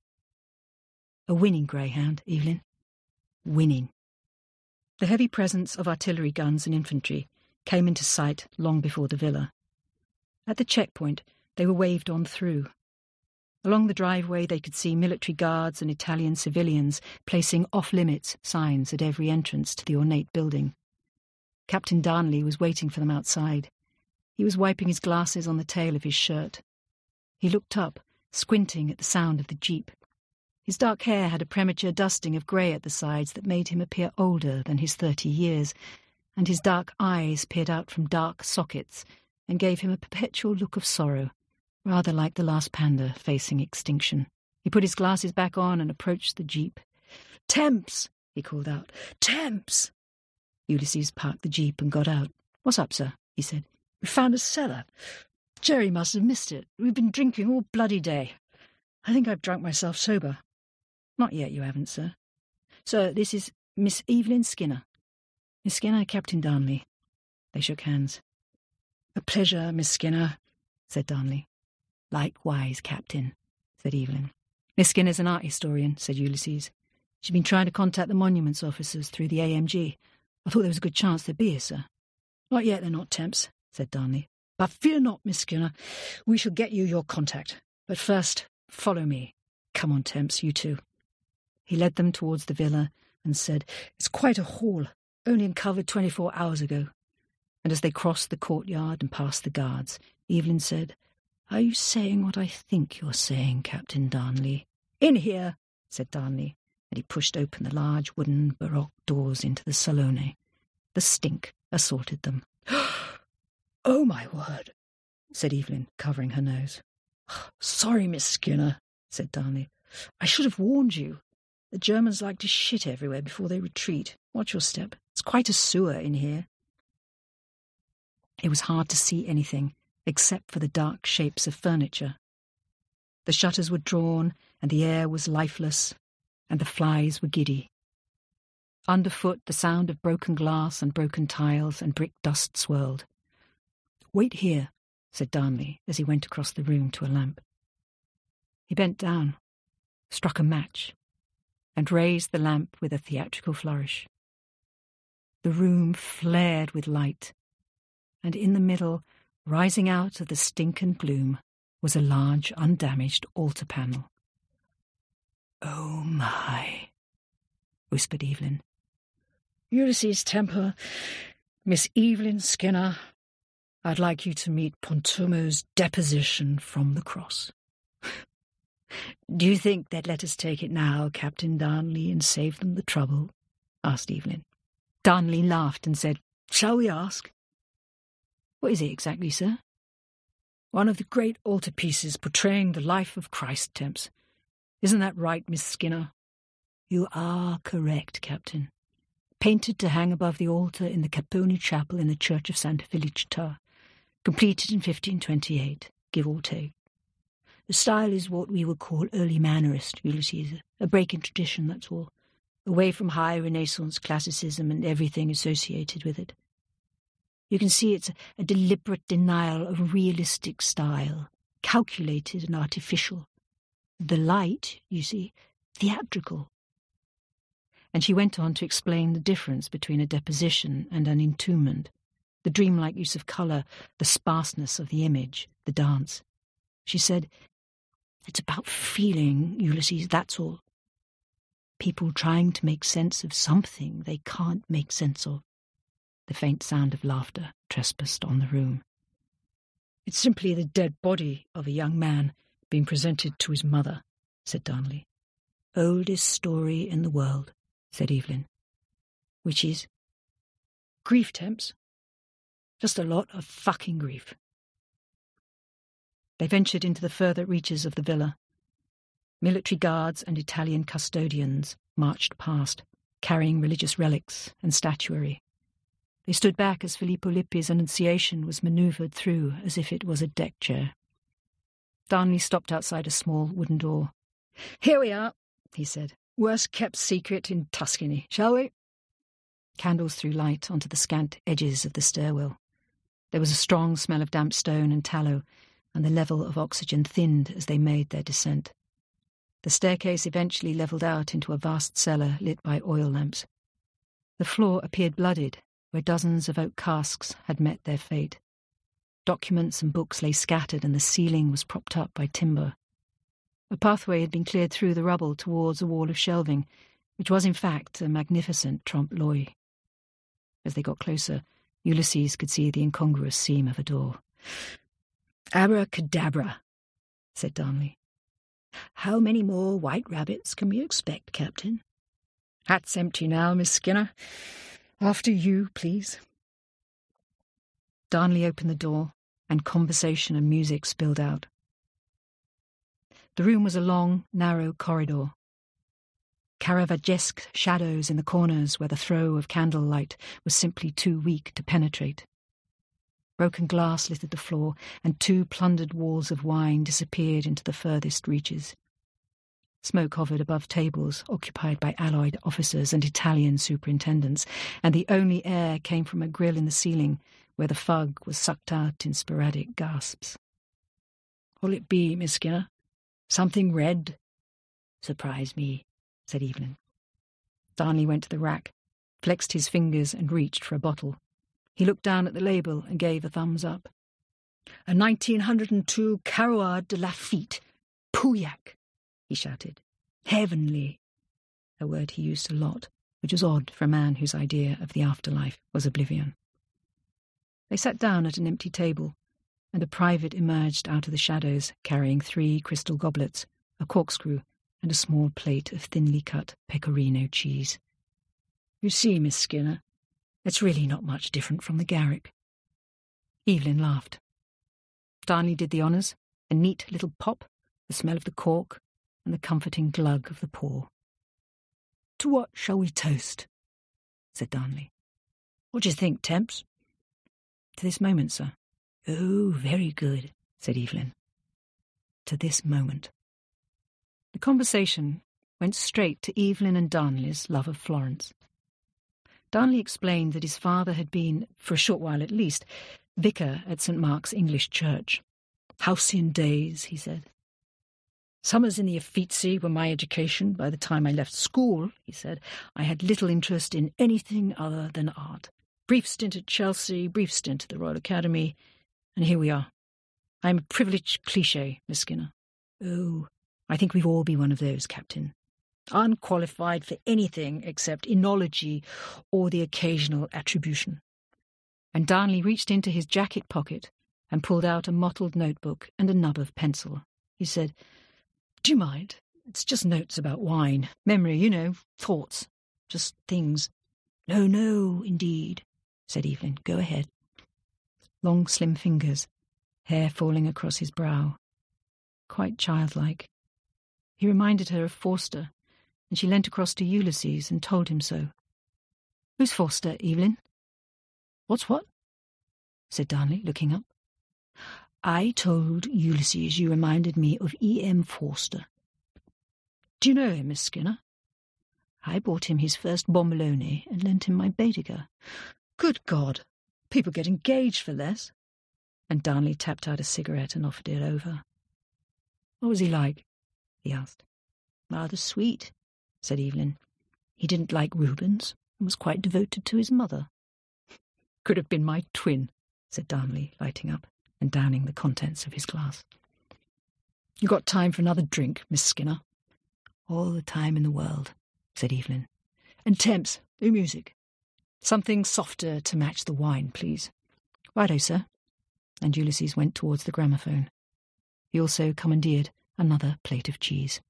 S2: "A winning greyhound, Evelyn. Winning." The heavy presence of artillery guns and infantry came into sight long before the villa. At the checkpoint, they were waved on through. Along the driveway, they could see military guards and Italian civilians placing off-limits signs at every entrance to the ornate building. Captain Darnley was waiting for them outside. He was wiping his glasses on the tail of his shirt. He looked up, squinting at the sound of the jeep. His dark hair had a premature dusting of grey at the sides that made him appear older than his thirty years, and his dark eyes peered out from dark sockets and gave him a perpetual look of sorrow, rather like the last panda facing extinction. He put his glasses back on and approached the jeep. "Temps!" he called out. "Temps!" Ulysses parked the jeep and got out. "What's up, sir?" he said. "We found a cellar. Jerry must have missed it. We've been drinking all bloody day. I think I've drunk myself sober." "Not yet, you haven't, sir. Sir, this is Miss Evelyn Skinner." "Miss Skinner, Captain Darnley." They shook hands. "A pleasure, Miss Skinner," said Darnley. "Likewise, Captain," said Evelyn. "Miss Skinner's an art historian," said Ulysses. "She's been trying to contact the monuments officers through the A M G. I thought there was a good chance they'd be here, sir." "Not yet, they're not, Temps," said Darnley. "But fear not, Miss Skinner. We shall get you your contact. But first, follow me. Come on, Temps, you too." He led them towards the villa and said, "It's quite a hall, only uncovered twenty-four hours ago." And as they crossed the courtyard and passed the guards, Evelyn said, "Are you saying what I think you're saying, Captain Darnley?" "In here," said Darnley, and he pushed open the large wooden baroque doors into the salone. The stink assaulted them. "Oh, my word," said Evelyn, covering her nose. "Sorry, Miss Skinner," said Darnley. "I should have warned you. The Germans like to shit everywhere before they retreat. Watch your step. It's quite a sewer in here." It was hard to see anything, except for the dark shapes of furniture. The shutters were drawn, and the air was lifeless, and the flies were giddy. Underfoot, the sound of broken glass and broken tiles and brick dust swirled. "Wait here," said Darnley as he went across the room to a lamp. He bent down, struck a match, and raised the lamp with a theatrical flourish. The room flared with light, and in the middle, rising out of the stink and gloom, was a large, undamaged altar panel. "Oh, my," whispered Evelyn. "Ulysses Temple, Miss Evelyn Skinner, I'd like you to meet Pontormo's deposition from the cross." "Do you think they'd let us take it now, Captain Darnley, and save them the trouble?" asked Evelyn. Darnley laughed and said, "Shall we ask?" "What is it exactly, sir?" "One of the great altarpieces portraying the life of Christ, Temps. Isn't that right, Miss Skinner?" "You are correct, Captain. Painted to hang above the altar in the Capponi Chapel in the Church of Santa Felicita, completed in fifteen twenty-eight, give or take. The style is what we would call early Mannerist, Ulysses, a break in tradition, that's all, away from high Renaissance classicism and everything associated with it. You can see it's a deliberate denial of realistic style, calculated and artificial. The light, you see, theatrical." And she went on to explain the difference between a deposition and an entombment, the dreamlike use of colour, the sparseness of the image, the dance. She said, "It's about feeling, Ulysses, that's all. People trying to make sense of something they can't make sense of." The faint sound of laughter trespassed on the room. "It's simply the dead body of a young man being presented to his mother," said Darnley. "Oldest story in the world," said Evelyn. "Which is?" "Grief, Temps. Just a lot of fucking grief." They ventured into the further reaches of the villa. Military guards and Italian custodians marched past, carrying religious relics and statuary.
S1: They stood back as Filippo Lippi's Annunciation was manoeuvred through as if it was a deck chair. Darnley stopped outside a small wooden door. "Here we are," he said. "Worst kept secret in Tuscany, shall we?" Candles threw light onto the scant edges of the stairwell. There was a strong smell of damp stone and tallow, and the level of oxygen thinned as they made their descent. The staircase eventually levelled out into a vast cellar lit by oil lamps. The floor appeared blooded, where dozens of oak casks had met their fate. Documents and books lay scattered, and the ceiling was propped up by timber. A pathway had been cleared through the rubble towards a wall of shelving, which was in fact a magnificent trompe-l'oeil. As they got closer, Ulysses could see the incongruous seam of a door. "Abracadabra," said Darnley. "How many more white rabbits can we expect, Captain?" "Hat's empty now, Miss Skinner. After you, please." Darnley opened the door, and conversation and music spilled out. The room was a long, narrow corridor. Caravagesque shadows in the corners where the throw of candlelight was simply too weak to penetrate. Broken glass littered the floor, and two plundered walls of wine disappeared into the furthest reaches. Smoke hovered above tables occupied by Allied officers and Italian superintendents, and the only air came from a grill in the ceiling where the fug was sucked out in sporadic gasps. "What'll it be, Miss Skinner? Something red?" "Surprise me," said Evelyn. Darnley went to the rack, flexed his fingers and reached for a bottle. He looked down at the label and gave a thumbs up. "A nineteen oh two Carroir de Lafitte, Pauillac," he shouted. "Heavenly," a word he used a lot, which was odd for a man whose idea of the afterlife was oblivion. They sat down at an empty table, and a private emerged out of the shadows, carrying three crystal goblets, a corkscrew, and a small plate of thinly cut pecorino cheese. "You see, Miss Skinner, it's really not much different from the Garrick." Evelyn laughed. Darnley did the honours, a neat little pop, the smell of the cork, and the comforting glug of the pour. "To what shall we toast?" said Darnley. "What do you think, Temps?" "To this moment, sir." "Oh, very good," said Evelyn. "To this moment." The conversation went straight to Evelyn and Darnley's love of Florence. Darnley explained that his father had been, for a short while at least, vicar at Saint Mark's English Church. "Halcyon days," he said. "Summers in the Uffizi were my education. By the time I left school," he said, "I had little interest in anything other than art. Brief stint at Chelsea, brief stint at the Royal Academy, and here we are. I am a privileged cliché, Miss Skinner." "Oh, I think we've all been one of those, Captain. Unqualified for anything except enology or the occasional attribution." And Darnley reached into his jacket pocket and pulled out a mottled notebook and a nub of pencil. He said, "Do you mind? It's just notes about wine. Memory, you know, thoughts, just things." "No, no, indeed," said Evelyn. "Go ahead." Long, slim fingers, hair falling across his brow. Quite childlike. He reminded her of Forster, and she leant across to Ulysses and told him so. "Who's Forster, Evelyn?" "What's what?" said Darnley, looking up. "I told Ulysses you reminded me of E M Forster." "Do you know him, Miss Skinner?" "I bought him his first Bombolone and lent him my Baedeker." "Good God! People get engaged for less." And Darnley tapped out a cigarette and offered it over. "What was he like?" he asked. "Rather sweet," said Evelyn. "He didn't like Rubens and was quite devoted to his mother." "Could have been my twin," said Darnley, lighting up and downing the contents of his glass. "You got time for another drink, Miss Skinner?" "All the time in the world," said Evelyn. "And Temps, do music. Something softer to match the wine, please." "Righto, sir." And Ulysses went towards the gramophone. He also commandeered another plate of cheese.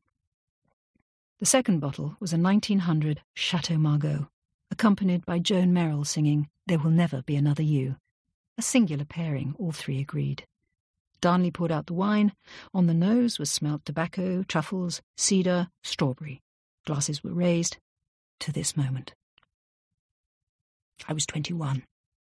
S1: The second bottle was a nineteen hundred Chateau Margaux, accompanied by Joan Merrill singing "There Will Never Be Another You." A singular pairing, all three agreed. Darnley poured out the wine. On the nose was smelt tobacco, truffles, cedar, strawberry. Glasses were raised. To this moment. "I was twenty-one,"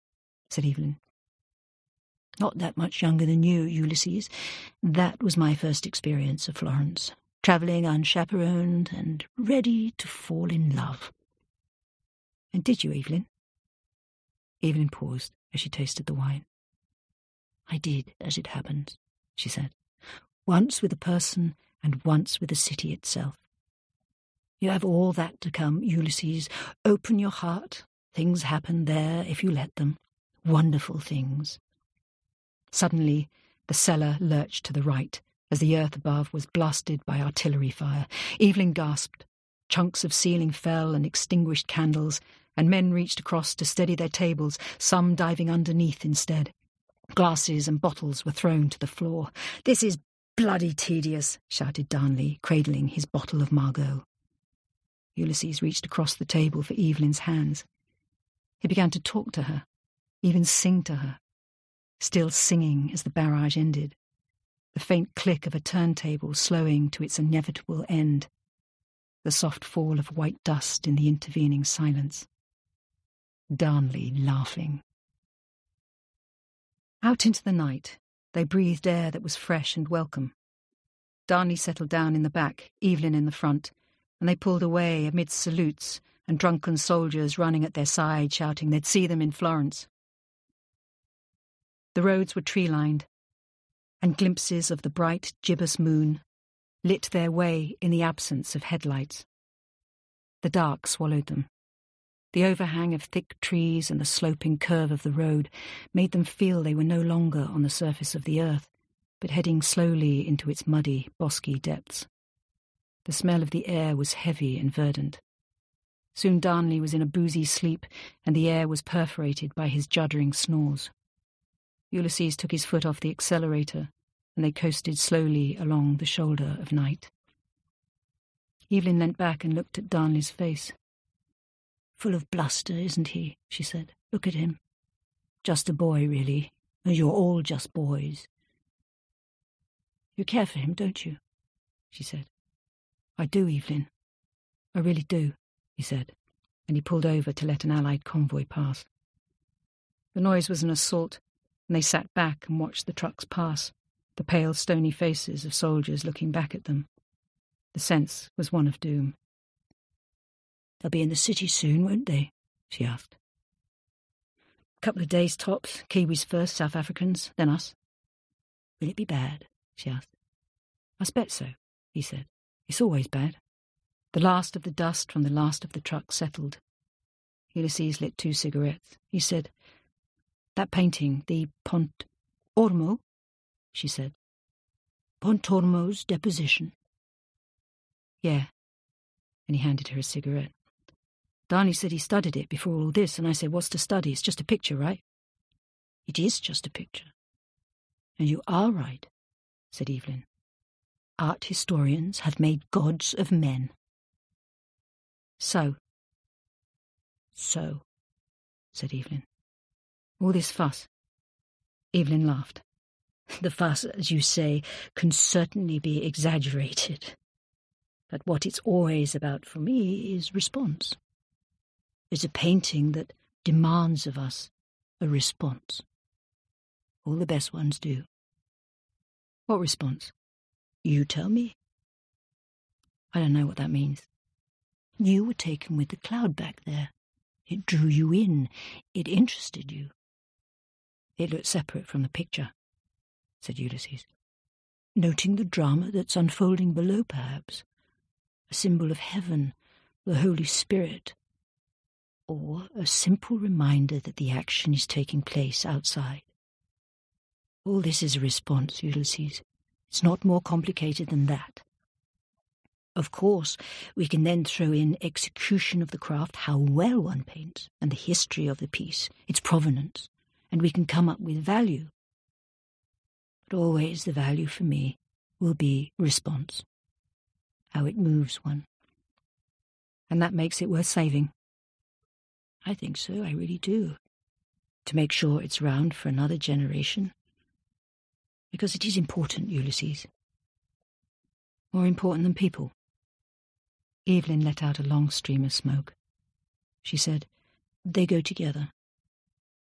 S2: said Evelyn. Not that much younger than you, Ulysses. That was my first experience of Florence, travelling unchaperoned and ready to fall in love. And did you, Evelyn? Evelyn paused as she tasted the wine. I did, as it happens, she said. Once with a person and once with the city itself. You have all that to come, Ulysses. Open your heart. Things happen there if you let them. Wonderful things. Suddenly, the cellar lurched to the right as the earth above was blasted by artillery fire. Evelyn gasped. Chunks of ceiling fell and extinguished candles, and men reached across to steady their tables, some diving underneath instead. Glasses and bottles were thrown to the floor. This is bloody tedious, shouted Darnley, cradling his bottle of Margaux. Ulysses reached across the table for Evelyn's hands. He began to talk to her, even sing to her, still singing as the barrage ended, the faint click of a turntable slowing to its inevitable end, the soft fall of white dust in the intervening silence. Darnley laughing. Out into the night, they breathed air that was fresh and welcome. Darnley settled down in the back, Evelyn in the front, and they pulled away amidst salutes and drunken soldiers running at their side, shouting they'd see them in Florence. The roads were tree-lined, and glimpses of the bright gibbous moon lit their way in the absence of headlights. The dark swallowed them. The overhang of thick trees and the sloping curve of the road made them feel they were no longer on the surface of the earth, but heading slowly into its muddy, bosky depths. The smell of the air was heavy and verdant. Soon Darnley was in a boozy sleep, and the air was perforated by his juddering snores. Ulysses took his foot off the accelerator, and they coasted slowly along the shoulder of night. Evelyn leant back and looked at Darnley's face. Full of bluster, isn't he? She said. Look at him. Just a boy, really, as you're all just boys. You care for him, don't you? She said. I do, Evelyn. I really do, he said, and he pulled over to let an Allied convoy pass. The noise was an assault, and they sat back and watched the trucks pass, the pale, stony faces of soldiers looking back at them. The sense was one of doom. They'll be in the city soon, won't they? She asked. A couple of days tops, Kiwis first, South Africans, then us. Will it be bad? She asked. I expect so, he said. It's always bad. The last of the dust from the last of the truck settled. Ulysses lit two cigarettes. He said, That painting, the Pont Ormo, she said. Pontormo's deposition. Yeah. And he handed her a cigarette. Darnley said he studied it before all this, and I said, what's to study? It's just a picture, right? It is just a picture. And you are right, said Evelyn. Art historians have made gods of men. So. So, said Evelyn. All this fuss. Evelyn laughed. The fuss, as you say, can certainly be exaggerated. But what it's always about for me is response. It's a painting that demands of us a response. All the best ones do. What response? You tell me. I don't know what that means. You were taken with the cloud back there. It drew you in. It interested you. It looked separate from the picture, said Ulysses. Noting the drama that's unfolding below, perhaps. A symbol of heaven, the Holy Spirit. Or a simple reminder that the action is taking place outside. All this is a response, Ulysses. It's not more complicated than that. Of course, we can then throw in execution of the craft, how well one paints, and the history of the piece, its provenance, and we can come up with value. But always the value for me will be response, how it moves one. And that makes it worth saving. I think so, I really do. To make sure it's round for another generation. Because it is important, Ulysses. More important than people. Evelyn let out a long stream of smoke. She said, they go together.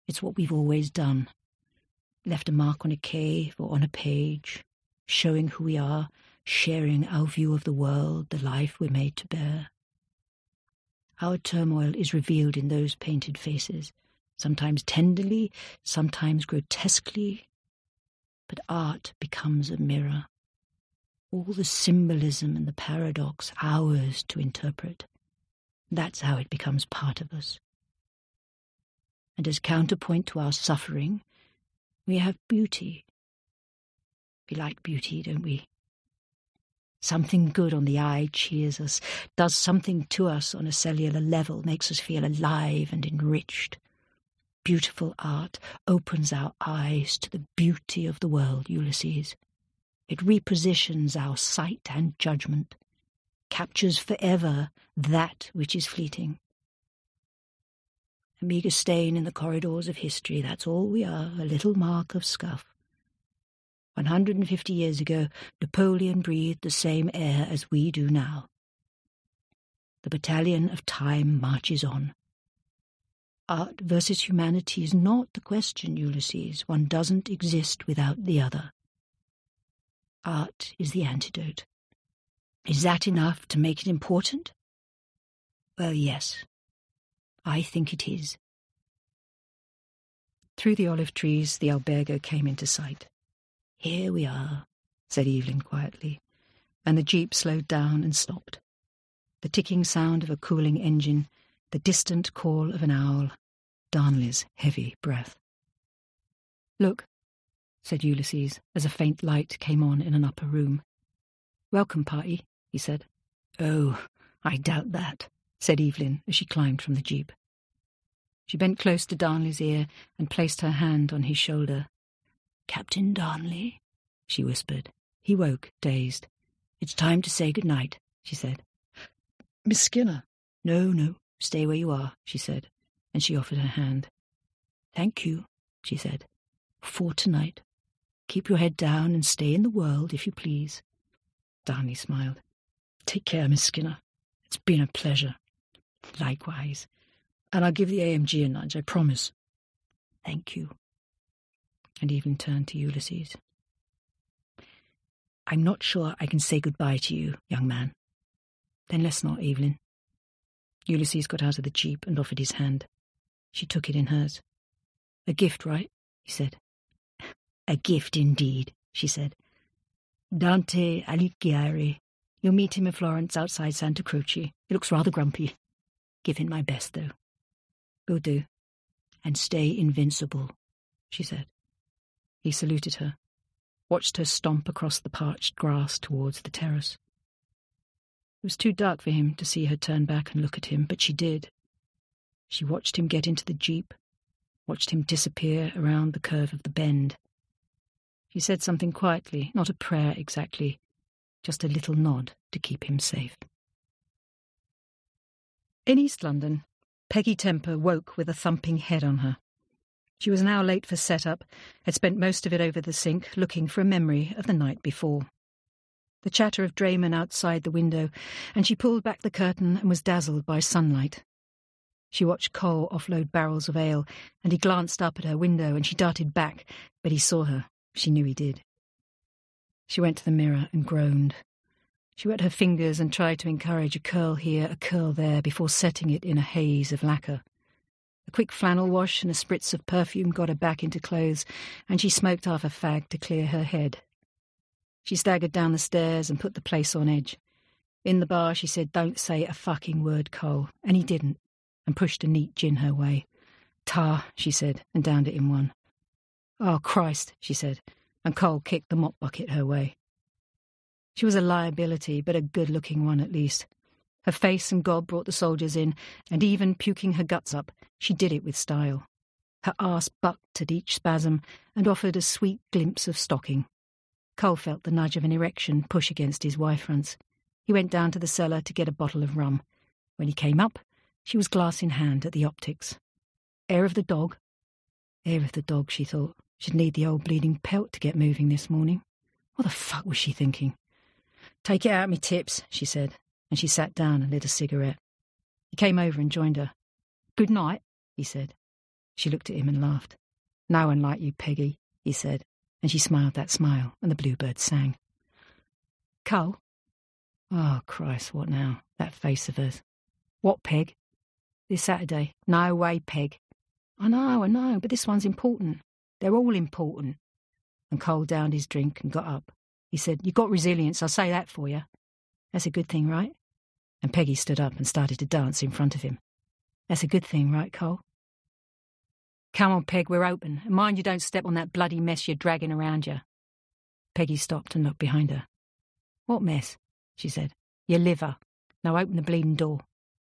S2: It's what we've always done. Left a mark on a cave or on a page, showing who we are, sharing our view of the world, the life we're made to bear. Our turmoil is revealed in those painted faces, sometimes tenderly, sometimes grotesquely, but art becomes a mirror. All the symbolism and the paradox ours to interpret. That's how it becomes part of us. And as counterpoint to our suffering, we have beauty. We like beauty, don't we? Something good on the eye cheers us, does something to us on a cellular level, makes us feel alive and enriched. Beautiful art opens our eyes to the beauty of the world, Ulysses. It repositions our sight and judgment, captures forever that which is fleeting. A meagre stain in the corridors of history, that's all we are, a little mark of scuff. One hundred and fifty years ago, Napoleon breathed the same air as we do now. The battalion of time marches on. Art versus humanity is not the question, Ulysses. One doesn't exist without the other. Art is the antidote. Is that enough to make it important? Well, yes. I think it is.
S1: Through the olive trees, the albergo came into sight.
S2: Here we are,
S1: said Evelyn quietly, and the jeep slowed down and stopped. The ticking sound of a cooling engine, the distant call of an owl, Darnley's heavy breath. Look, said Ulysses, as a faint light came on in an upper room. Welcome party, he said.
S2: Oh, I doubt that,
S1: said Evelyn as she climbed from the jeep. She bent close to Darnley's ear and placed her hand on his shoulder.
S2: Captain Darnley, she whispered.
S1: He woke, dazed.
S2: It's time to say good night, she said.
S1: Miss Skinner.
S2: No, no, stay where you are, she said, and she offered her hand. Thank you, she said, for tonight. Keep your head down and stay in the world, if you please.
S1: Darnley smiled. Take care, Miss Skinner. It's been a pleasure.
S2: Likewise.
S1: And I'll give the A M G a nudge, I promise.
S2: Thank you.
S1: And Evelyn turned to Ulysses.
S2: I'm not sure I can say goodbye to you, young man.
S1: Then let's not, Evelyn. Ulysses got out of the jeep and offered his hand. She took it in hers. A gift, right? He said.
S2: A gift indeed, she said. Dante Alighieri.
S1: You'll meet him in Florence outside Santa Croce. He looks rather grumpy.
S2: Give him my best, though.
S1: Will do.
S2: And stay invincible,
S1: she said. He saluted her, watched her stomp across the parched grass towards the terrace. It was too dark for him to see her turn back and look at him, but she did. She watched him get into the jeep, watched him disappear around the curve of the bend. She said something quietly, not a prayer exactly, just a little nod to keep him safe. In East London, Peggy Temper woke with a thumping head on her. She was an hour late for set-up, had spent most of it over the sink, looking for a memory of the night before. The chatter of draymen outside the window, and she pulled back the curtain and was dazzled by sunlight. She watched Cole offload barrels of ale, and he glanced up at her window, and she darted back, but he saw her. She knew he did. She went to the mirror and groaned. She wet her fingers and tried to encourage a curl here, a curl there, before setting it in a haze of lacquer. A quick flannel wash and a spritz of perfume got her back into clothes, and she smoked half a fag to clear her head. She staggered down the stairs and put the place on edge. In the bar she said, "Don't say a fucking word, Cole," and he didn't, and pushed a neat gin her way. "Tar," she said, and downed it in one. "Oh, Christ," she said, and Cole kicked the mop bucket her way. She was a liability, but a good-looking one at least. Her face and gob brought the soldiers in, and even puking her guts up, she did it with style. Her arse bucked at each spasm and offered a sweet glimpse of stocking. Cole felt the nudge of an erection push against his Y-fronts. He went down to the cellar to get a bottle of rum. When he came up, she was glass in hand at the optics. Air of the dog. Air of the dog, she thought. She'd need the old bleeding pelt to get moving this morning. What the fuck was she thinking? "Take it out, me tips," she said, and she sat down and lit a cigarette. He came over and joined her. "Good night," he said.
S2: She looked at him and laughed. "No one like you, Peggy," he said, and she smiled that smile, and the bluebird sang. "Cole?" "Oh, Christ, what now? That face of hers." "What, Peg?" "This Saturday." "No way, Peg." "I know, I know, but this one's important. They're all important." And Cole downed his drink and got up. He said, "You've got resilience, I'll say that for you." "That's a good thing, right?" And Peggy stood up and started to dance in front of him. "That's a good thing, right, Cole?" "Come on, Peg, we're open. And mind you don't step on that bloody mess you're dragging around you." Peggy stopped and looked behind her. "What mess?" she said. "Your liver. Now open the bleeding door."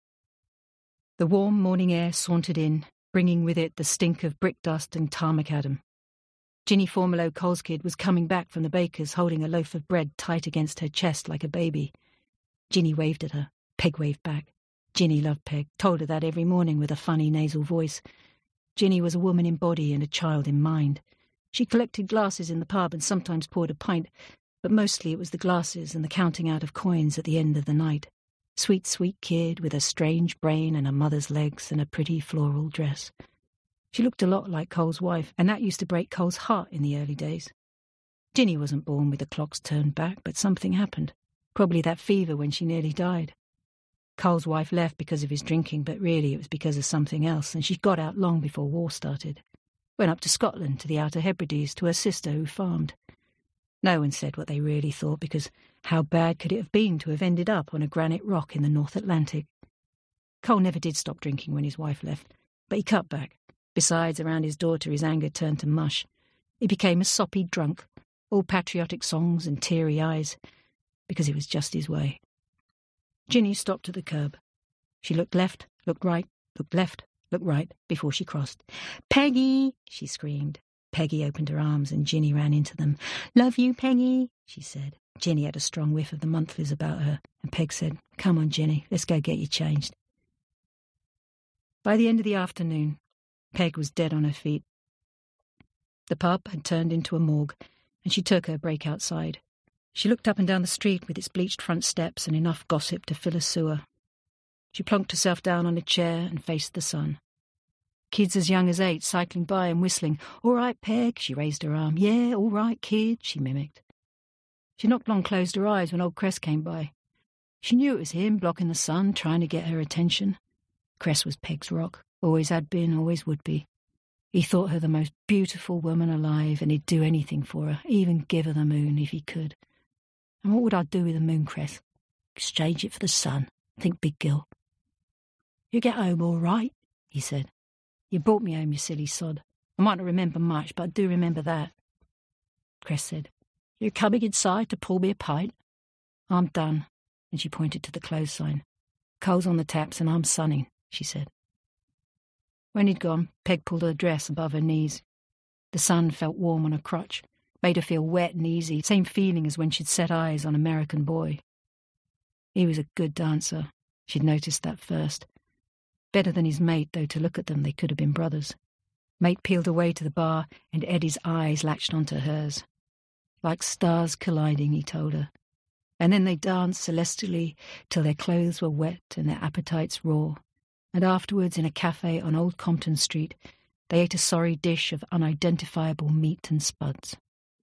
S2: The warm morning air sauntered in, bringing with it the stink of brick dust and tar macadam. Ginny Formolo, Cole's kid, was coming back from the baker's holding a loaf of bread tight against her chest like a baby. Ginny waved at her. Peg waved back. Ginny loved Peg, told her that every morning with a funny nasal voice. Ginny was a woman in body and a child in mind. She collected glasses in the pub and sometimes poured a pint, but mostly it was the glasses and the counting out of coins at the end of the night. Sweet, sweet kid with a strange brain and a mother's legs and a pretty floral dress. She looked a lot like Cole's wife, and that used to break Cole's heart in the early days. Ginny wasn't born with the clocks turned back, but something happened. Probably that fever when she nearly died. Cole's wife left because of his drinking, but really it was because of something else, and she got out long before war started. Went up to Scotland, to the Outer Hebrides, to her sister who farmed. No one said what they really thought, because how bad could it have been to have ended up on a granite rock in the North Atlantic? Cole never did stop drinking when his wife left, but he cut back. Besides, around his daughter his anger turned to mush. He became a soppy drunk, all patriotic songs and teary eyes, because it was just his way. Ginny stopped at the curb. She looked left, looked right, looked left, looked right, before she crossed. "Peggy!" she screamed. Peggy opened her arms and Ginny ran into them. "Love you, Peggy," she said. Ginny had a strong whiff of the monthlies about her, and Peg said, "Come on, Ginny, let's go get you changed." By the end of the afternoon, Peg was dead on her feet. The pub had turned into a morgue, and she took her break outside. She looked up and down the street with its bleached front steps and enough gossip to fill a sewer. She plonked herself down on a chair and faced the sun. Kids as young as eight cycling by and whistling. "All right, Peg," she raised her arm. "Yeah, all right, kid," she mimicked. She not long closed her eyes when old Cress came by. She knew it was him, blocking the sun, trying to get her attention. Cress was Peg's rock, always had been, always would be. He thought her the most beautiful woman alive, and he'd do anything for her, even give her the moon if he could. And what would I do with the moon, Cress? Exchange it for the sun. Think Big Gill. "You get home all right," he said. "You brought me home, you silly sod. I might not remember much, but I do remember that." Cress said, "You're coming inside to pour me a pint?" "I'm done," and she pointed to the clothes sign. "Cole's on the taps and I'm sunning," she said. When he'd gone, Peg pulled her dress above her knees. The sun felt warm on her crotch, made her feel wet and easy, same feeling as when she'd set eyes on American Boy. He was a good dancer. She'd noticed that first. Better than his mate, though to look at them they could have been brothers. Mate peeled away to the bar, and Eddie's eyes latched onto hers. Like stars colliding, he told her. And then they danced celestially till their clothes were wet and their appetites raw. And afterwards, in a cafe on Old Compton Street, they ate a sorry dish of unidentifiable meat and spuds.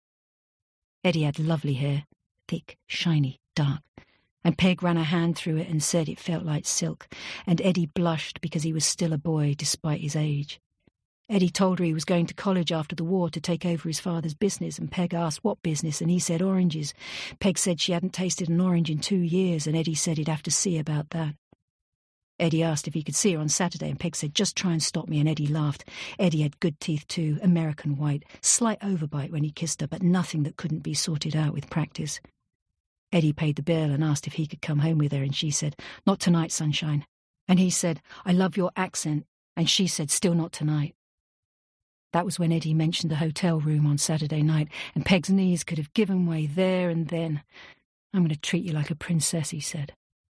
S2: Eddie had lovely hair, thick, shiny, dark, and Peg ran her hand through it and said it felt like silk, and Eddie blushed because he was still a boy despite his age. Eddie told her he was going to college after the war to take over his father's business, and Peg asked what business, and he said oranges. Peg said she hadn't tasted an orange in two years, and Eddie said he'd have to see about that. Eddie asked if he could see her on Saturday, and Peg said, "Just try and stop me," and Eddie laughed. Eddie had good teeth too, American white, slight overbite when he kissed her, but nothing that couldn't be sorted out with practice. Eddie paid the bill and asked if he could come home with her, and she said, "Not tonight, sunshine." And he said, "I love your accent," and she said, "Still not tonight." That was when Eddie mentioned the hotel room on Saturday night, and Peg's knees could have given way there and then. "I'm going to treat you like a princess," he said.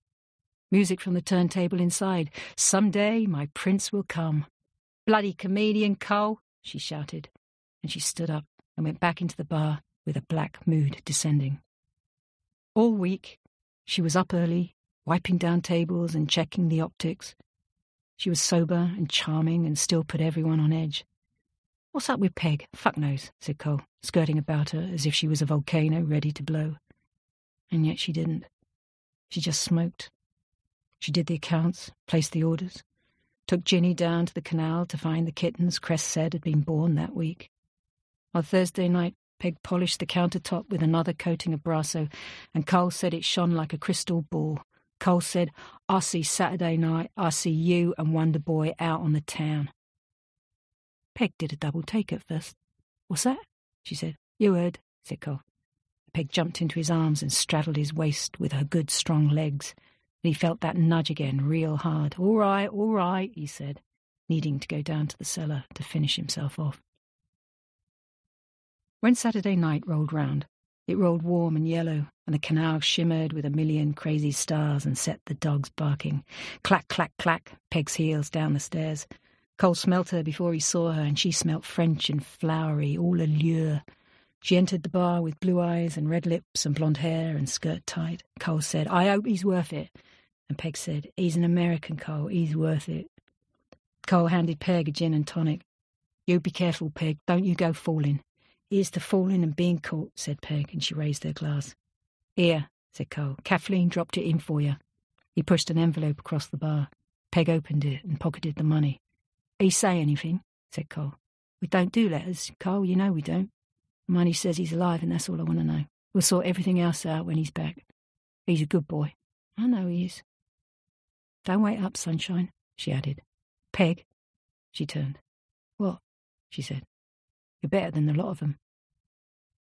S2: Music from the turntable inside. "Someday my prince will come." "Bloody comedian, Cole," she shouted, and she stood up and went back into the bar with a black mood descending. All week, she was up early, wiping down tables and checking the optics.
S1: She was sober and charming and still put everyone on edge. "What's up with Peg? Fuck knows," said Cole, skirting about her as if she was a volcano ready to blow. And yet she didn't. She just smoked. She did the accounts, placed the orders, took Ginny down to the canal to find the kittens Cress said had been born that week. On Thursday night, Peg polished the countertop with another coating of Brasso, and Cole said it shone like a crystal ball. Cole said, "I see Saturday night, I see you and Wonder Boy out on the town." Peg did a double take at first. "What's that?" she said. "You heard," said Cole. Peg jumped into his arms and straddled his waist with her good, strong legs. And he felt that nudge again, real hard. "All right, all right," he said, needing to go down to the cellar to finish himself off. When Saturday night rolled round, it rolled warm and yellow, and the canal shimmered with a million crazy stars and set the dogs barking. Clack, clack, clack, Peg's heels down the stairs. Cole smelt her before he saw her, and she smelt French and flowery, all allure. She entered the bar with blue eyes and red lips and blonde hair and skirt tight. Cole said, "I hope he's worth it." And Peg said, "He's an American, Cole. He's worth it." Cole handed Peg a gin and tonic. "You be careful, Peg. Don't you go falling." "Here's to falling and being caught," said Peg, and she raised her glass. "Here," said Cole. "Kathleen dropped it in for you." He pushed an envelope across the bar. Peg opened it and pocketed the money. "He say anything?" said Cole. "We don't do letters, Cole. You know we don't. Money says he's alive, and that's all I want to know. We'll sort everything else out when he's back. He's a good boy." "I know he is." "Don't wait up, sunshine," she added. "Peg." She turned. "What?" she said. "You're better than a lot of them."